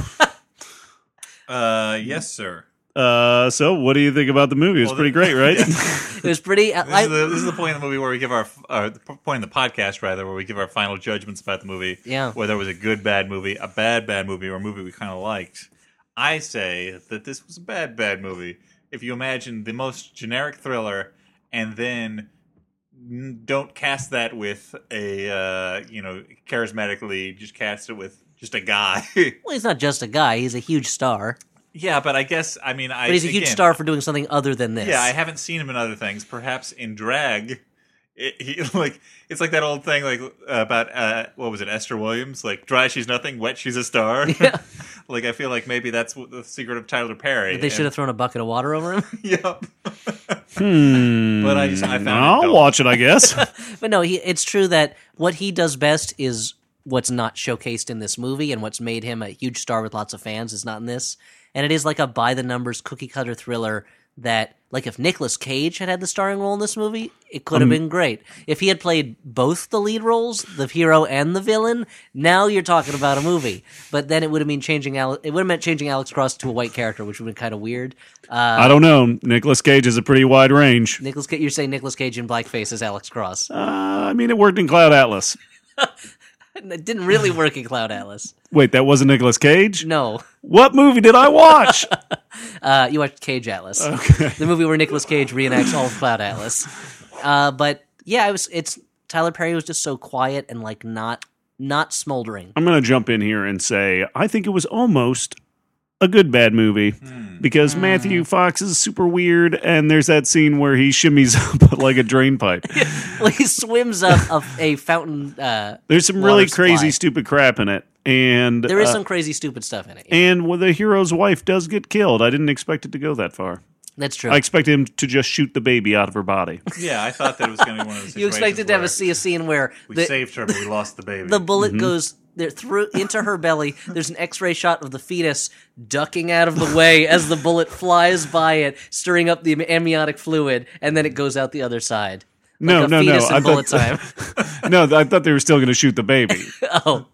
Speaker 1: yes, sir.
Speaker 2: So what do you think about the movie? It was pretty great, right?
Speaker 3: It was pretty.
Speaker 1: This is the point in the movie where we give our point in the podcast rather, where we give our final judgments about the movie.
Speaker 3: Yeah.
Speaker 1: Whether it was a good bad movie, a bad movie, or a movie we kind of liked. I say that this was a bad movie. If you imagine the most generic thriller, and then don't cast that with a charismatically, just cast it with just a guy.
Speaker 3: Well, he's not just a guy; he's a huge star.
Speaker 1: Yeah, but I guess but
Speaker 3: he's a huge star for doing something other than this.
Speaker 1: Yeah, I haven't seen him in other things. Perhaps in drag, it's like that old thing about what was it, Esther Williams? Like, dry she's nothing, wet she's a star.
Speaker 3: Yeah.
Speaker 1: Like, I feel like maybe that's the secret of Tyler Perry.
Speaker 3: They should have thrown a bucket of water over him.
Speaker 1: Yep.
Speaker 2: But
Speaker 1: I found
Speaker 2: I'll watch it, I guess.
Speaker 3: But no, it's true that what he does best is what's not showcased in this movie, and what's made him a huge star with lots of fans is not in this. And it is like a by-the-numbers cookie-cutter thriller that, like, if Nicolas Cage had the starring role in this movie, it could have been great. If he had played both the lead roles, the hero and the villain, now you're talking about a movie. But then it would have meant changing Alex Cross to a white character, which would have been kind of weird.
Speaker 2: I don't know. Nicolas Cage is a pretty wide range.
Speaker 3: You're saying Nicolas Cage in blackface as Alex Cross.
Speaker 2: I mean, it worked in Cloud Atlas.
Speaker 3: It didn't really work in Cloud Atlas.
Speaker 2: Wait, that wasn't Nicolas Cage?
Speaker 3: No.
Speaker 2: What movie did I watch?
Speaker 3: You watched Cage Atlas.
Speaker 2: Okay.
Speaker 3: The movie where Nicolas Cage reenacts all of Cloud Atlas. But yeah, it's Tyler Perry was just so quiet and like not smoldering.
Speaker 2: I'm going to jump in here and say I think it was almost a good bad movie because Matthew Fox is super weird, and there's that scene where he shimmies up like a drain pipe.
Speaker 3: Well, he swims up a fountain.
Speaker 2: There's some really
Speaker 3: supply.
Speaker 2: crazy, stupid crap in it, and
Speaker 3: There is some crazy, stupid stuff in it. Yeah.
Speaker 2: And when the hero's wife does get killed, I didn't expect it to go that far.
Speaker 3: That's true.
Speaker 2: I expected him to just shoot the baby out of her body.
Speaker 1: Yeah, I thought that it was going to be one of those situations
Speaker 3: You expected to
Speaker 1: where
Speaker 3: see a scene where
Speaker 1: we saved her, but we lost the baby.
Speaker 3: the bullet goes there through into her belly. There's an X-ray shot of the fetus ducking out of the way as the bullet flies by it, stirring up the amniotic fluid, and then it goes out the other side.
Speaker 2: No.
Speaker 3: Fetus in
Speaker 2: I
Speaker 3: bullet
Speaker 2: thought,
Speaker 3: time.
Speaker 2: no, I thought they were still going to shoot the baby.
Speaker 3: Oh,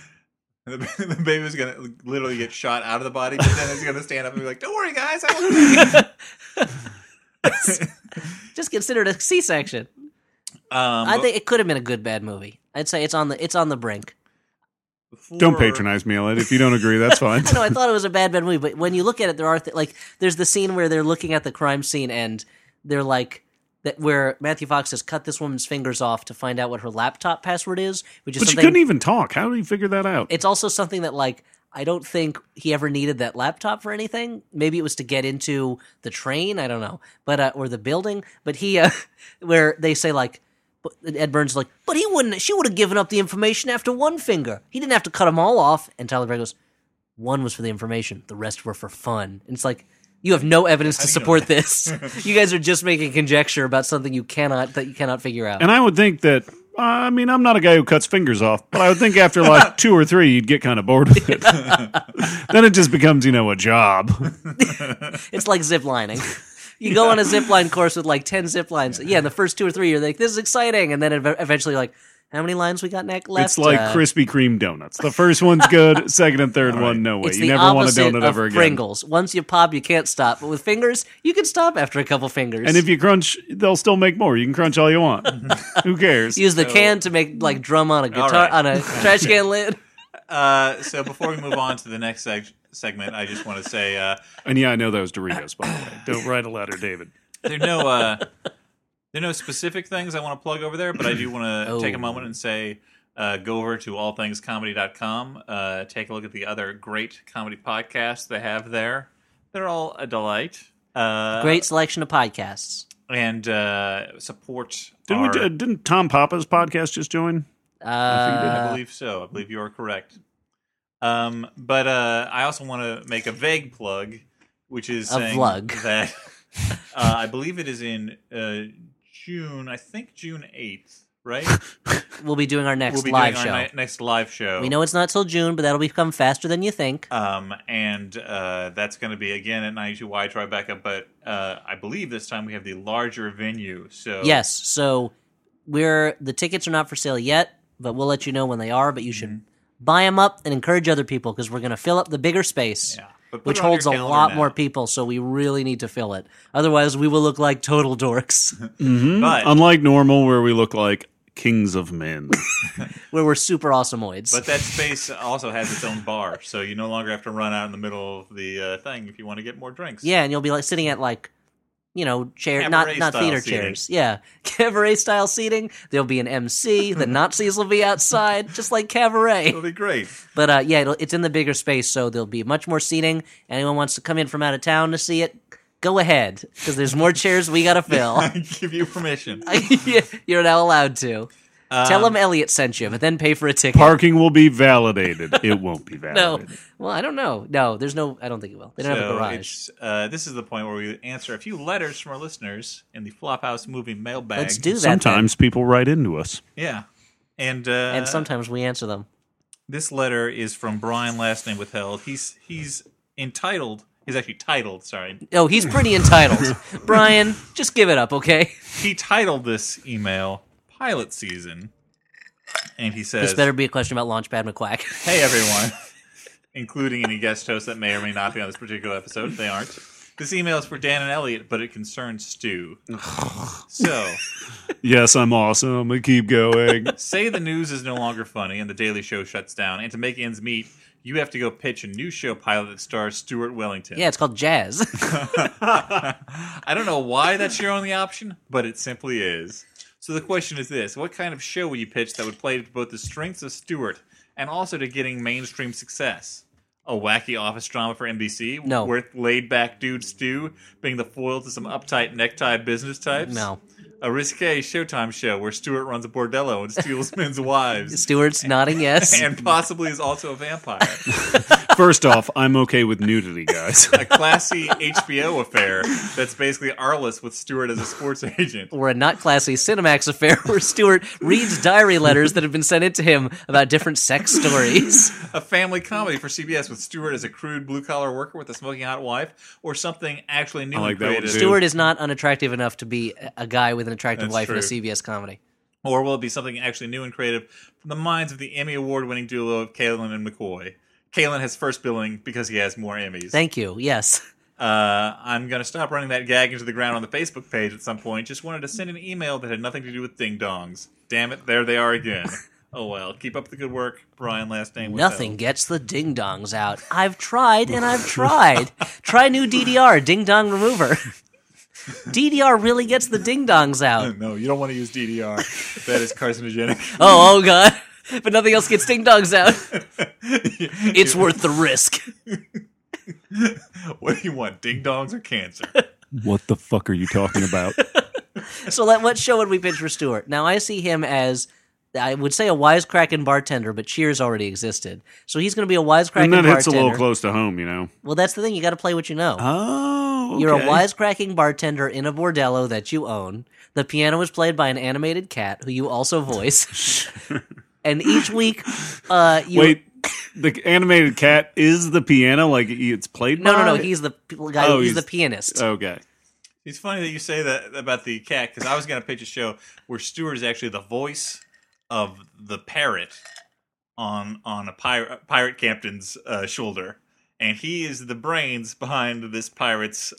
Speaker 1: The baby was going to literally get shot out of the body, but then it's going to stand up and be like, "Don't worry, guys, I
Speaker 3: just consider it a C-section. I think it could have been a good bad movie. I'd say it's on the brink.
Speaker 2: Don't patronize me, Ellen. If you don't agree, that's fine.
Speaker 3: No, I thought it was a bad movie, but when you look at it, there are there's the scene where they're looking at the crime scene and they're like that where Matthew Fox has cut this woman's fingers off to find out what her laptop password is, which is
Speaker 2: But she
Speaker 3: something.
Speaker 2: couldn't even talk. How did he figure that out?
Speaker 3: It's also something that like I don't think he ever needed that laptop for anything. Maybe it was to get into the train. I don't know, but or the building. But he where they say like. Ed Burns is like, but she would have given up the information after one finger. He didn't have to cut them all off. And Tyler Perry goes, one was for the information. The rest were for fun. And it's like, you have no evidence to support this. You guys are just making conjecture about something you cannot figure out.
Speaker 2: And I would think that, I mean, I'm not a guy who cuts fingers off, but I would think after like 2 or 3, you'd get kind of bored with it. Then it just becomes, a job.
Speaker 3: It's like zip lining. You go on a zip line course with like 10 zip lines. Yeah, the first 2 or 3, you're like, this is exciting. And then eventually like, how many lines we got left?
Speaker 2: It's like Krispy Kreme donuts. The first one's good, second and third one, no way.
Speaker 3: It's
Speaker 2: You
Speaker 3: the
Speaker 2: never want a
Speaker 3: opposite
Speaker 2: donut
Speaker 3: of
Speaker 2: ever again.
Speaker 3: Pringles. Once you pop, you can't stop. But with fingers, you can stop after a couple fingers.
Speaker 2: And if you crunch, they'll still make more. You can crunch all you want. Who cares?
Speaker 3: Use the can to make like drum on a guitar
Speaker 1: right.
Speaker 3: on a trash can lid.
Speaker 1: So before we move on to the next segment, I just want to say
Speaker 2: And yeah, I know that was Doritos, by the way. Don't write a letter, David.
Speaker 1: there are no specific things I want to plug over there, but I do want to take a moment and say go over to allthingscomedy.com. Take a look at the other great comedy podcasts they have there. They're all a delight.
Speaker 3: Great selection of podcasts.
Speaker 1: And support
Speaker 2: Didn't Tom Papa's podcast just join?
Speaker 1: I believe so. I believe you are correct. But I also want to make a vague plug, which is saying
Speaker 3: vlog.
Speaker 1: that I believe it is in June 8th, right?
Speaker 3: We'll be doing our next
Speaker 1: We'll be
Speaker 3: live
Speaker 1: doing
Speaker 3: show.
Speaker 1: our next live show.
Speaker 3: We know it's not till June, but that'll become faster than you think.
Speaker 1: And that's going to be again at 92Y Tribeca, but I believe this time we have the larger venue. So
Speaker 3: Yes, so the tickets are not for sale yet, but we'll let you know when they are. But you should buy them up and encourage other people because we're going to fill up the bigger space,
Speaker 1: Yeah. But put
Speaker 3: which
Speaker 1: it on
Speaker 3: holds a
Speaker 1: your calendar
Speaker 3: lot
Speaker 1: now.
Speaker 3: more people. So we really need to fill it. Otherwise, we will look like total dorks,
Speaker 1: But
Speaker 2: Unlike normal, where we look like kings of men.
Speaker 3: where we're super awesomeoids.
Speaker 1: But that space also has its own bar, so you no longer have to run out in the middle of the thing if you want to get more drinks.
Speaker 3: Yeah, and you'll be like sitting at chair, not
Speaker 1: Cabaret-style
Speaker 3: theater
Speaker 1: seating.
Speaker 3: chairs. Yeah, cabaret style seating. There'll be an MC. The Nazis will be outside, just like cabaret.
Speaker 1: It'll be great.
Speaker 3: But it's in the bigger space, so there'll be much more seating. Anyone wants to come in from out of town to see it, go ahead, because there's more chairs we gotta fill.
Speaker 1: I give you permission.
Speaker 3: You're now allowed to. Tell them Elliot sent you, but then pay for a ticket.
Speaker 2: Parking will be validated. It won't be
Speaker 3: No,
Speaker 2: validated.
Speaker 3: well, I don't know. No, there's no. I don't think it will. They don't have a
Speaker 1: So
Speaker 3: garage.
Speaker 1: this is the point where we answer a few letters from our listeners in the Flophouse movie mailbag.
Speaker 3: Let's do that.
Speaker 2: Sometimes people write into us.
Speaker 1: Yeah. And
Speaker 3: then. And sometimes we answer them.
Speaker 1: this letter is from Brian, last name withheld. He's entitled. He's actually titled, sorry.
Speaker 3: Oh, he's pretty entitled. Brian, just give it up, okay?
Speaker 1: He titled this email Pilot Season. And he says,
Speaker 3: This better be a question about Launchpad McQuack.
Speaker 1: Hey everyone, including any guest hosts that may or may not be on this particular episode. They aren't. This email is for Dan and Elliot, but it concerns Stu. So,
Speaker 2: Yes, I'm awesome. I keep going.
Speaker 1: say the news is no longer funny and the Daily Show shuts down, and to make ends meet, you have to go pitch a new show pilot that stars Stuart Wellington.
Speaker 3: Yeah, it's called Jazz.
Speaker 1: I don't know why that's your only option, but it simply is. So the question is this: what kind of show would you pitch that would play to both the strengths of Stewart and also to getting mainstream success? A wacky office drama for NBC?
Speaker 3: No.
Speaker 1: With laid-back dude Stu being the foil to some uptight necktie business types?
Speaker 3: No.
Speaker 1: A risque Showtime show where Stewart runs a bordello and steals men's wives.
Speaker 3: Stewart's nodding yes.
Speaker 1: And possibly is also a vampire.
Speaker 2: First off, I'm okay with nudity, guys.
Speaker 1: A classy HBO affair that's basically Arliss with Stewart as a sports agent.
Speaker 3: Or a not classy Cinemax affair where Stewart reads diary letters that have been sent in to him about different sex stories.
Speaker 1: A family comedy for CBS with Stewart as a crude blue-collar worker with a smoking hot wife, or something actually new
Speaker 2: I like
Speaker 1: and
Speaker 2: that one,
Speaker 1: creative.
Speaker 2: too.
Speaker 3: Stewart is not unattractive enough to be a guy with an attractive
Speaker 1: That's
Speaker 3: wife in a
Speaker 1: true.
Speaker 3: CBS comedy.
Speaker 1: Or will it be something actually new and creative from the minds of the Emmy Award-winning duo of Kalen and McCoy? Kalen has first billing because he has more Emmys.
Speaker 3: Thank you. Yes.
Speaker 1: I'm going to stop running that gag into the ground on the Facebook page at some point. Just wanted to send an email that had nothing to do with ding-dongs. Damn it, there they are again. Oh well, keep up the good work. Brian, last name withheld.
Speaker 3: Nothing gets the ding dongs out. I've tried and I've tried. Try new DDR, ding dong remover. DDR really gets the ding dongs out.
Speaker 1: No, you don't want to use DDR. That is carcinogenic.
Speaker 3: Oh god. But nothing else gets ding dongs out. It's worth the risk.
Speaker 1: What do you want, ding-dongs or cancer?
Speaker 2: What the fuck are you talking about?
Speaker 3: So what show would we pitch for Stewart? Now I see him as, I would say, a wisecracking bartender, but Cheers already existed. So he's going to be a wisecracking
Speaker 2: And that
Speaker 3: bartender.
Speaker 2: hits a little close to home, you know.
Speaker 3: Well, that's the thing. You got to play what you know.
Speaker 2: Oh, okay.
Speaker 3: You're a wisecracking bartender in a bordello that you own. The piano is played by an animated cat who you also voice. And each week, you...
Speaker 2: Wait, the animated cat is the piano? Like, it's played by?
Speaker 3: No. He's the guy.
Speaker 2: Oh,
Speaker 3: he's the pianist.
Speaker 2: Okay.
Speaker 1: It's funny that you say that about the cat, because I was going to pitch a show where Stewart is actually the voice of the parrot on a pirate captain's shoulder. And he is the brains behind this pirate's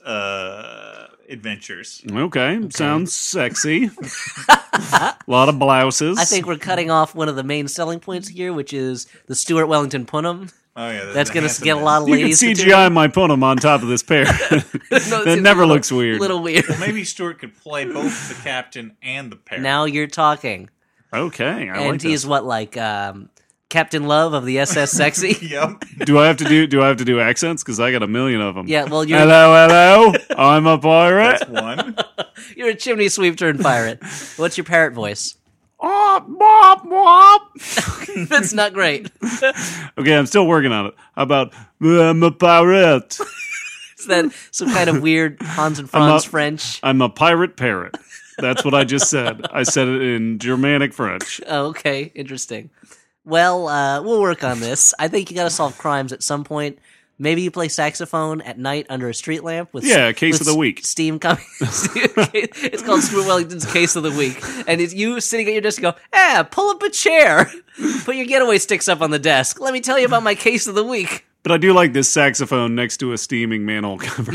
Speaker 1: adventures.
Speaker 2: Okay. Sounds sexy. A lot of blouses.
Speaker 3: I think we're cutting off one of the main selling points here, which is the Stuart Wellington Punim.
Speaker 1: Oh yeah,
Speaker 3: That's going to get a lot of
Speaker 2: you can
Speaker 3: ladies. to tune
Speaker 2: CGI my punum on top of this pair.
Speaker 3: in. No,
Speaker 2: that
Speaker 3: it's
Speaker 2: never
Speaker 3: a little-
Speaker 2: looks weird.
Speaker 3: Little weird.
Speaker 1: Well, maybe Stewart could play both the captain and the parrot.
Speaker 3: Now you're talking.
Speaker 2: Okay, I
Speaker 3: And
Speaker 2: like
Speaker 3: he's
Speaker 2: this.
Speaker 3: what, like Captain Love of the SS Sexy?
Speaker 1: Yep.
Speaker 2: Do I have to do accents? Because I got a million of them.
Speaker 3: Yeah, well, you're
Speaker 2: Hello. I'm a pirate.
Speaker 1: That's one.
Speaker 3: you're a chimney sweep turned pirate. What's your parrot voice?
Speaker 2: Oh, wop, wop.
Speaker 3: That's not great.
Speaker 2: Okay, I'm still working on it. How about I'm a pirate?
Speaker 3: Is that some kind of weird Hans and Franz French?
Speaker 2: I'm a pirate parrot. That's what I just said. I said it in Germanic French.
Speaker 3: Oh, okay, interesting. Well, we'll work on this. I think you got to solve crimes at some point. Maybe you play saxophone at night under a street lamp with
Speaker 2: Case of the week.
Speaker 3: Steam coming. It's called Stuart Wellington's Case of the Week, and it's you sitting at your desk. And go, pull up a chair, put your getaway sticks up on the desk. Let me tell you about my case of the week.
Speaker 2: But I do like this saxophone next to a steaming manhole cover.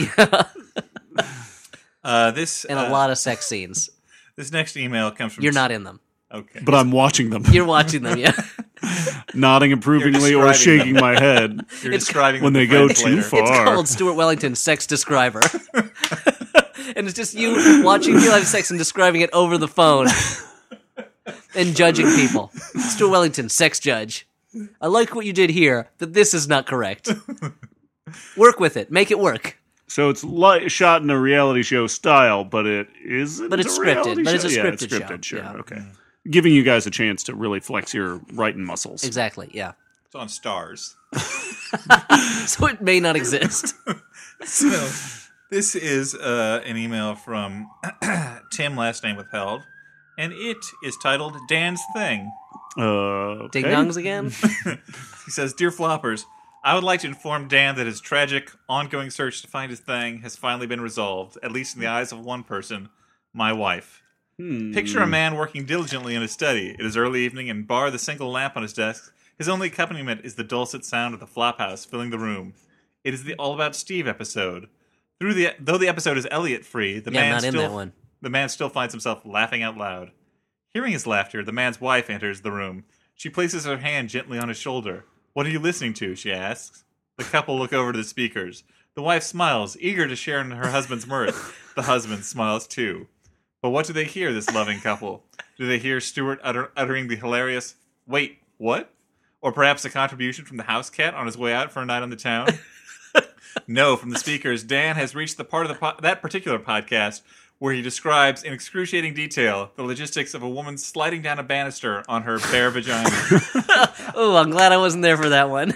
Speaker 1: This
Speaker 3: And a lot of sex scenes.
Speaker 1: This next email comes from.
Speaker 3: You're not in them.
Speaker 1: Okay,
Speaker 2: But I'm watching them.
Speaker 3: You're watching them, yeah.
Speaker 2: Nodding approvingly
Speaker 1: You're
Speaker 2: or
Speaker 1: describing
Speaker 2: shaking my head.
Speaker 1: You're describing
Speaker 2: when
Speaker 1: the
Speaker 2: they go
Speaker 1: defense
Speaker 2: too
Speaker 1: later.
Speaker 2: far.
Speaker 3: It's called Stuart Wellington Sex Describer. And it's just you watching real life sex and describing it over the phone. And judging people. Stuart Wellington, sex judge. I like what you did here, but this is not correct. Work with it. Make it work.
Speaker 2: So it's shot in a reality show style, but it isn't.
Speaker 3: But it's
Speaker 2: a reality
Speaker 3: scripted. But it's a
Speaker 2: show.
Speaker 3: scripted
Speaker 2: Yeah,
Speaker 3: show.
Speaker 2: it's scripted, sure.
Speaker 3: Yeah.
Speaker 2: Okay. Giving you guys a chance to really flex your writing muscles.
Speaker 3: Exactly, yeah.
Speaker 1: It's on Stars.
Speaker 3: So it may not exist.
Speaker 1: So this is an email from Tim, last name withheld, and it is titled Dan's Thing.
Speaker 2: Okay.
Speaker 3: Ding dongs again?
Speaker 1: He says, Dear Floppers, I would like to inform Dan that his tragic, ongoing search to find his thing has finally been resolved, at least in the eyes of one person, my wife. Picture a man working diligently in his study. It is early evening, and bar the single lamp on his desk, his only accompaniment is the dulcet sound of the Flophouse filling the room. It is the All About Steve episode. Though the episode is Elliot-free, the man still finds himself laughing out loud. Hearing his laughter, the man's wife enters the room. She places her hand gently on his shoulder. What are you listening to? She asks. The couple look over to the speakers. The wife smiles, eager to share in her husband's mirth. The husband smiles too. But what do they hear, this loving couple? Do they hear Stuart uttering the hilarious, "Wait, what?" Or perhaps a contribution from the house cat on his way out for a night on the town? No, from the speakers, Dan has reached the part of that particular podcast where he describes in excruciating detail the logistics of a woman sliding down a banister on her bare vagina.
Speaker 3: Oh, I'm glad I wasn't there for that one.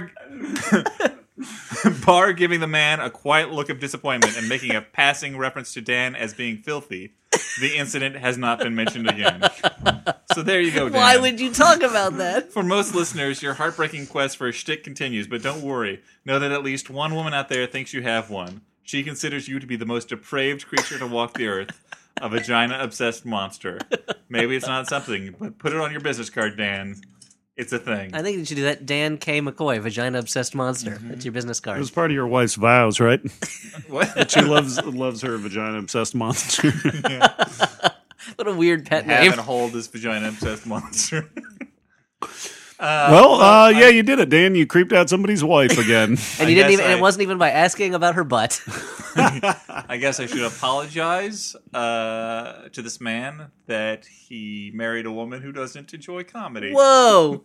Speaker 1: Bar giving the man a quiet look of disappointment and making a passing reference to Dan as being filthy. The incident has not been mentioned again. So there you go, Dan.
Speaker 3: Why would you talk about that?
Speaker 1: For most listeners, your heartbreaking quest for a shtick continues, but don't worry. Know that at least one woman out there thinks you have one. She considers you to be the most depraved creature to walk the earth, a vagina-obsessed monster. Maybe it's not something, but put it on your business card, Dan. It's a thing.
Speaker 3: I think you should do that. Dan K. McCoy, vagina-obsessed monster. That's your business
Speaker 2: It
Speaker 3: card.
Speaker 2: was part of your wife's vows, right?
Speaker 1: What?
Speaker 2: She loves her vagina-obsessed monster.
Speaker 3: What a weird pet
Speaker 1: Have
Speaker 3: name.
Speaker 1: and hold this vagina-obsessed monster.
Speaker 2: Yeah, you did it, Dan. You creeped out somebody's wife again.
Speaker 3: And you didn't even. And it wasn't even by asking about her butt.
Speaker 1: I guess I should apologize to this man that he married a woman who doesn't enjoy comedy.
Speaker 3: Whoa,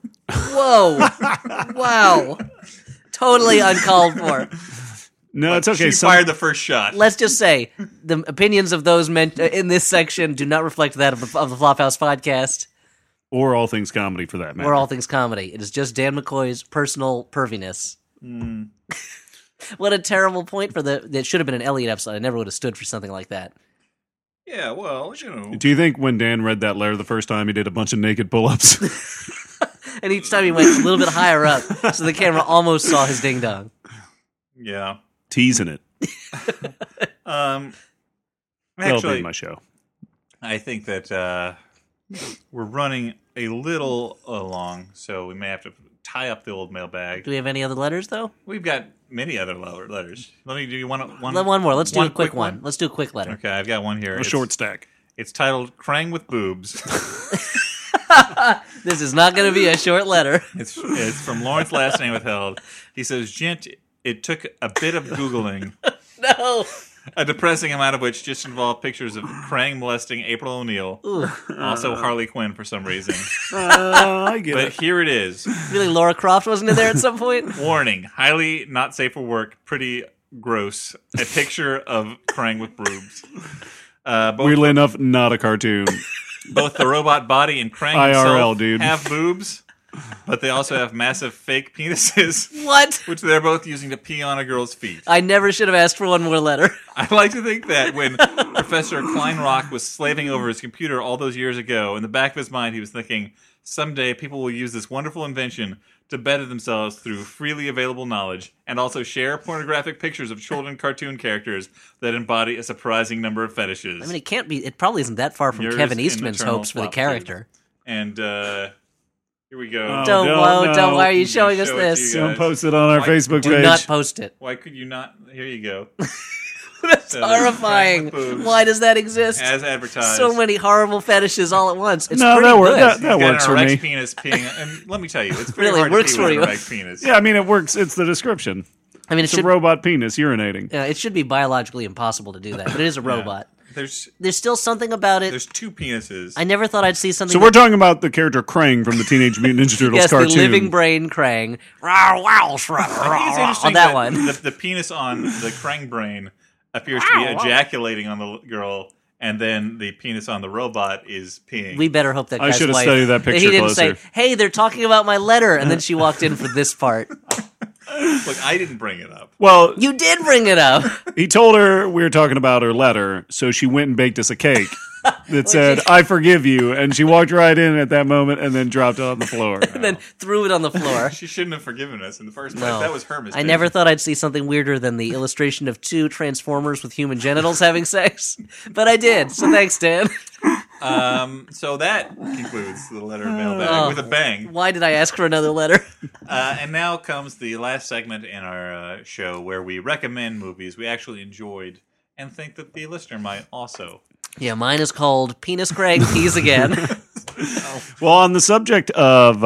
Speaker 3: wow, totally uncalled for.
Speaker 2: No, it's okay.
Speaker 1: She fired the first shot.
Speaker 3: Let's just say the opinions of those in this section do not reflect that of the Flophouse podcast
Speaker 2: or all things comedy, for that matter.
Speaker 3: or all things comedy. It is just Dan McCoy's personal perviness. What a terrible point for that should have been an Elliot episode. I never would have stood for something like that.
Speaker 1: Yeah, well, you know.
Speaker 2: Do you think when Dan read that letter the first time, he did a bunch of naked pull-ups?
Speaker 3: And each time he went a little bit higher up, so the camera almost saw his ding dong.
Speaker 1: Yeah.
Speaker 2: Teasing it. That'll be
Speaker 1: Actually,
Speaker 2: my show.
Speaker 1: I think that we're running a little long, so we may have to tie up the old mailbag.
Speaker 3: Do we have any other letters though?
Speaker 1: We've got many other letters. Let me do you one
Speaker 3: One more. Let's do a quick
Speaker 1: quick
Speaker 3: one. Let's do a quick letter.
Speaker 1: Okay, I've got one here.
Speaker 2: A short stack.
Speaker 1: It's titled "Krang with Boobs."
Speaker 3: This is not going to be a short letter.
Speaker 1: It's from Lawrence, last name withheld. He says, "Gent, it took a bit of Googling,
Speaker 3: No.
Speaker 1: a depressing amount of which just involved pictures of Krang molesting April O'Neil, also Harley Quinn for some reason.
Speaker 2: I get
Speaker 1: But
Speaker 2: it.
Speaker 1: here it is.
Speaker 3: Really, Laura Croft wasn't in there at some point?
Speaker 1: Warning, highly not safe for work, pretty gross. A picture of Krang with boobs.
Speaker 2: Weirdly enough, not a cartoon.
Speaker 1: Both the robot body and Krang
Speaker 2: IRL,
Speaker 1: himself
Speaker 2: dude.
Speaker 1: have boobs. but they also have massive fake penises,
Speaker 3: What?
Speaker 1: which they're both using to pee on a girl's feet.
Speaker 3: I never should have asked for one more letter.
Speaker 1: I like to think that when Professor Kleinrock was slaving over his computer all those years ago, in the back of his mind, he was thinking, someday people will use this wonderful invention to better themselves through freely available knowledge and also share pornographic pictures of children cartoon characters that embody a surprising number of fetishes.
Speaker 3: I mean, it probably isn't that far from
Speaker 1: Yours
Speaker 3: Kevin
Speaker 1: in
Speaker 3: Eastman's
Speaker 1: eternal
Speaker 3: hopes for the
Speaker 1: flop
Speaker 3: character.
Speaker 1: And here we go.
Speaker 2: Oh,
Speaker 3: Don't, why are you
Speaker 1: I'm
Speaker 3: showing
Speaker 1: gonna
Speaker 3: us
Speaker 1: show it to
Speaker 3: this?
Speaker 1: you
Speaker 2: Don't
Speaker 1: guys.
Speaker 2: post it on our
Speaker 1: Why-
Speaker 2: Facebook
Speaker 3: Do
Speaker 2: page.
Speaker 3: not post it.
Speaker 1: Why could you not? Here you go.
Speaker 3: That's
Speaker 1: So there's
Speaker 3: horrifying.
Speaker 1: crack with boobs.
Speaker 3: Why does that exist?
Speaker 1: As advertised.
Speaker 3: So many horrible fetishes all at once. It's
Speaker 2: No,
Speaker 3: pretty
Speaker 2: that
Speaker 3: good.
Speaker 2: works.
Speaker 1: He's
Speaker 2: That
Speaker 1: got
Speaker 2: works
Speaker 1: an
Speaker 2: for
Speaker 1: erect
Speaker 2: me.
Speaker 1: penis peeing, and let me tell you, it's very
Speaker 3: Really
Speaker 1: hard
Speaker 3: works
Speaker 1: to pee
Speaker 3: for
Speaker 1: with
Speaker 3: you.
Speaker 1: an erect penis.
Speaker 2: Yeah, I mean, it works. It's the description.
Speaker 3: I mean,
Speaker 2: It's a robot penis urinating.
Speaker 3: it should be biologically impossible to do that, but it is a robot.
Speaker 1: There's
Speaker 3: There's still something about it.
Speaker 1: two penises.
Speaker 3: I never thought I'd see something.
Speaker 2: So we're talking about the character Krang from the Teenage Mutant Ninja Turtles
Speaker 3: yes,
Speaker 2: cartoon.
Speaker 3: the living brain Krang.
Speaker 1: I think it's interesting
Speaker 3: On that one.
Speaker 1: The penis on the Krang brain appears to be ejaculating on the girl, and then the penis on the robot is peeing.
Speaker 3: We better hope that
Speaker 2: I
Speaker 3: guy's
Speaker 2: should have
Speaker 3: wife-
Speaker 2: studied that picture
Speaker 3: He didn't
Speaker 2: closer.
Speaker 3: say, "Hey, they're talking about my letter," and then she walked in for this part.
Speaker 1: Look, I didn't bring it up.
Speaker 2: Well,
Speaker 3: You did bring it up.
Speaker 2: he told her we were talking about her letter, so she went and baked us a cake that said, I forgive you. And she walked right in at that moment and then dropped it on the floor.
Speaker 3: And then threw it on the floor.
Speaker 1: She shouldn't have forgiven us in the first place.
Speaker 3: No.
Speaker 1: That was her mistake.
Speaker 3: I never thought I'd see something weirder than the illustration of two Transformers with human genitals having sex, but I did. So thanks, Dan.
Speaker 1: So that concludes the letter mailbag with a bang.
Speaker 3: Why did I ask for another letter?
Speaker 1: And now comes the last segment in our show where we recommend movies we actually enjoyed and think that the listener might also.
Speaker 3: Yeah, mine is called Penis Craig Peas Again.
Speaker 2: Well, on the subject of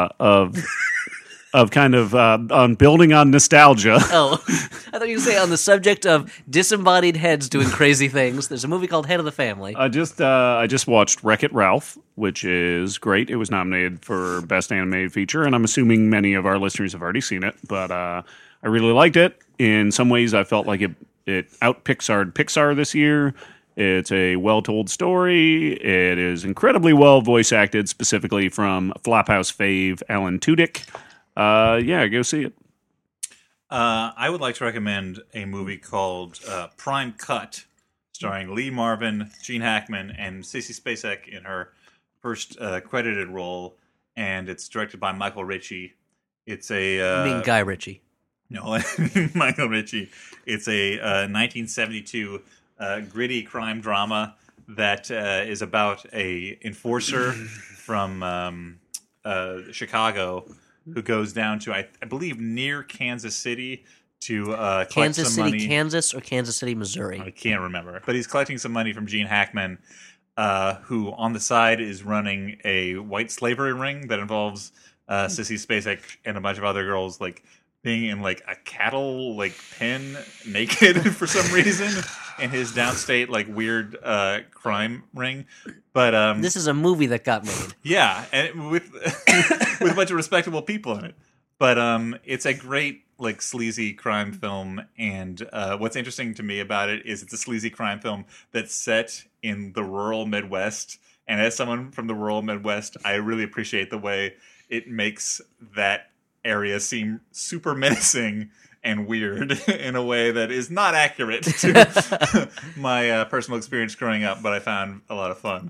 Speaker 2: kind of on building on nostalgia,
Speaker 3: Oh, I thought you were say on the subject of disembodied heads doing crazy things. There's a movie called Head of the Family.
Speaker 2: I just watched Wreck-It Ralph, which is great. It was nominated for Best Animated Feature, and I'm assuming many of our listeners have already seen it. But I really liked it. In some ways, I felt like it out Pixar'd Pixar this year. It's a well-told story. It is incredibly well voice acted, specifically from Flophouse fave Alan Tudyk. Yeah, go see it.
Speaker 1: I would like to recommend a movie called Prime Cut, starring Lee Marvin, Gene Hackman, and Sissy Spacek in her first credited role, and it's directed by Michael Ritchie. It's a
Speaker 3: I mean, Guy Ritchie.
Speaker 1: no, Michael Ritchie. It's a 1972 gritty crime drama that is about a enforcer from Chicago who goes down to I believe near Kansas City to collect
Speaker 3: Kansas
Speaker 1: some
Speaker 3: City,
Speaker 1: money.
Speaker 3: Kansas, or Kansas City, Missouri?
Speaker 1: I can't remember, but he's collecting some money from Gene Hackman, who on the side is running a white slavery ring that involves Sissy Spacek and a bunch of other girls like being in like a cattle like pen naked for some reason in his downstate like weird crime ring. But
Speaker 3: This is a movie that got made.
Speaker 1: yeah, and with with a bunch of respectable people in it. But it's a great like sleazy crime film, and what's interesting to me about it is it's a sleazy crime film that's set in the rural Midwest. And as someone from the rural Midwest, I really appreciate the way it makes that area seem super menacing and weird in a way that is not accurate to my personal experience growing up, but I found a lot of fun.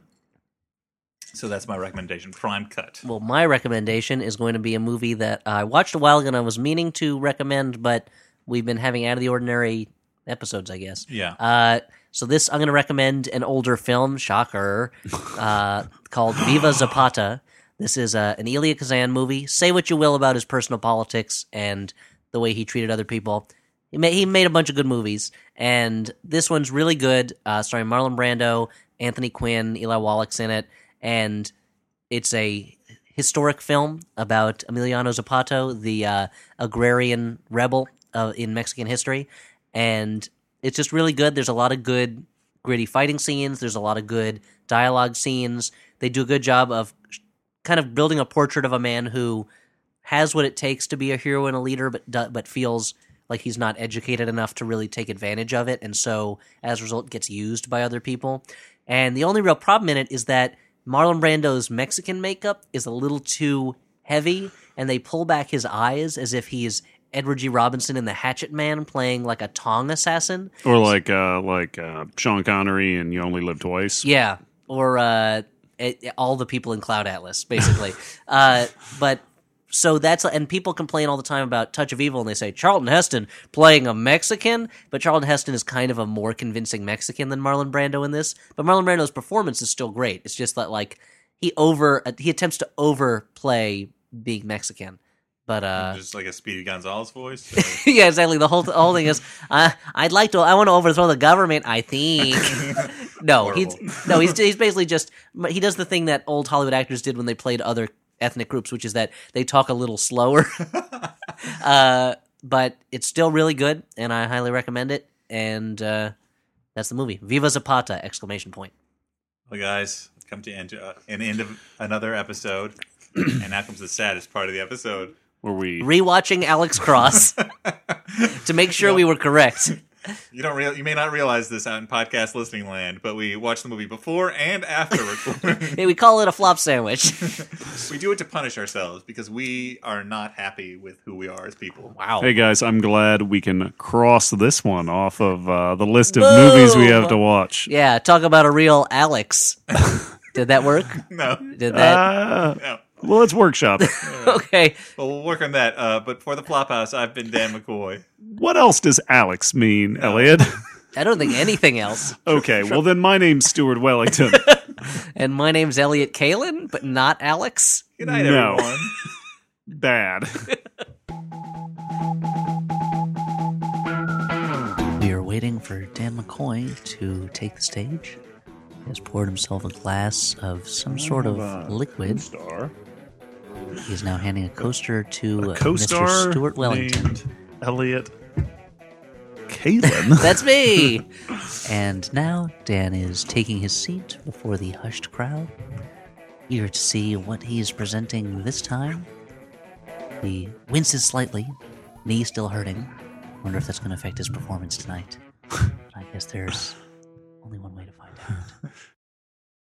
Speaker 1: So that's my recommendation, Prime Cut.
Speaker 3: Well, my recommendation is going to be a movie that I watched a while ago and I was meaning to recommend, but we've been having out of the ordinary episodes, I guess.
Speaker 1: Yeah.
Speaker 3: So this, I'm going to recommend an older film, shocker, called Viva Zapata. This is an Elia Kazan movie. Say what you will about his personal politics and the way he treated other people. He made a bunch of good movies, and this one's really good, starring Marlon Brando, Anthony Quinn, Eli Wallach's in it, and it's a historic film about Emiliano Zapata, the agrarian rebel in Mexican history, and it's just really good. There's a lot of good, gritty fighting scenes. There's a lot of good dialogue scenes. They do a good job of kind of building a portrait of a man who has what it takes to be a hero and a leader, but feels like he's not educated enough to really take advantage of it, and so, as a result, gets used by other people. And the only real problem in it is that Marlon Brando's Mexican makeup is a little too heavy, and they pull back his eyes as if he's Edward G. Robinson in The Hatchet Man playing like a Tong assassin.
Speaker 2: Or like Sean Connery in You Only Live Twice.
Speaker 3: Yeah, or all the people in Cloud Atlas, basically. But so and people complain all the time about Touch of Evil, and they say Charlton Heston playing a Mexican, but Charlton Heston is kind of a more convincing Mexican than Marlon Brando in this. But Marlon Brando's performance is still great. It's just that like he attempts to overplay being Mexican. But
Speaker 1: just like a Speedy Gonzalez voice.
Speaker 3: yeah, exactly. The whole thing is, I want to overthrow the government. I think. No, he's basically just he does the thing that old Hollywood actors did when they played other ethnic groups, which is that they talk a little slower. But it's still really good, and I highly recommend it. And that's the movie. Viva Zapata! !
Speaker 1: Well, guys, let's come to an end of another episode, and now comes the saddest part of the episode.
Speaker 2: Where we
Speaker 3: rewatching Alex Cross to make sure we were correct.
Speaker 1: You may not realize this out in podcast listening land, but we watch the movie before and after recording.
Speaker 3: Hey, we call it a flop sandwich.
Speaker 1: We do it to punish ourselves because we are not happy with who we are as people.
Speaker 3: Wow.
Speaker 2: Hey guys, I'm glad we can cross this one off of the list of movies we have to watch.
Speaker 3: Yeah, talk about a real Alex. Did that work?
Speaker 1: No.
Speaker 3: Did that?
Speaker 1: No.
Speaker 2: Well, let's workshop it.
Speaker 3: Okay.
Speaker 1: Well, we'll work on that. But for the Flophouse, I've been Dan McCoy.
Speaker 2: What else does Alex mean, Elliot?
Speaker 3: I don't think anything else.
Speaker 2: Okay, well then my name's Stuart Wellington.
Speaker 3: And my name's Elliot Kalin, but not Alex.
Speaker 1: Good night,
Speaker 2: No.
Speaker 1: everyone.
Speaker 2: Bad.
Speaker 3: We are waiting for Dan McCoy to take the stage. He has poured himself a glass of some sort of liquid.
Speaker 2: Star.
Speaker 3: He is now handing a coaster to
Speaker 2: Co-star
Speaker 3: Mr. Stuart Wellington.
Speaker 2: named Elliot Kalin.
Speaker 3: That's me! And now Dan is taking his seat before the hushed crowd, eager to see what he is presenting this time. He winces slightly, knee still hurting. Wonder if that's going to affect his performance tonight. But I guess there's only one way to find out.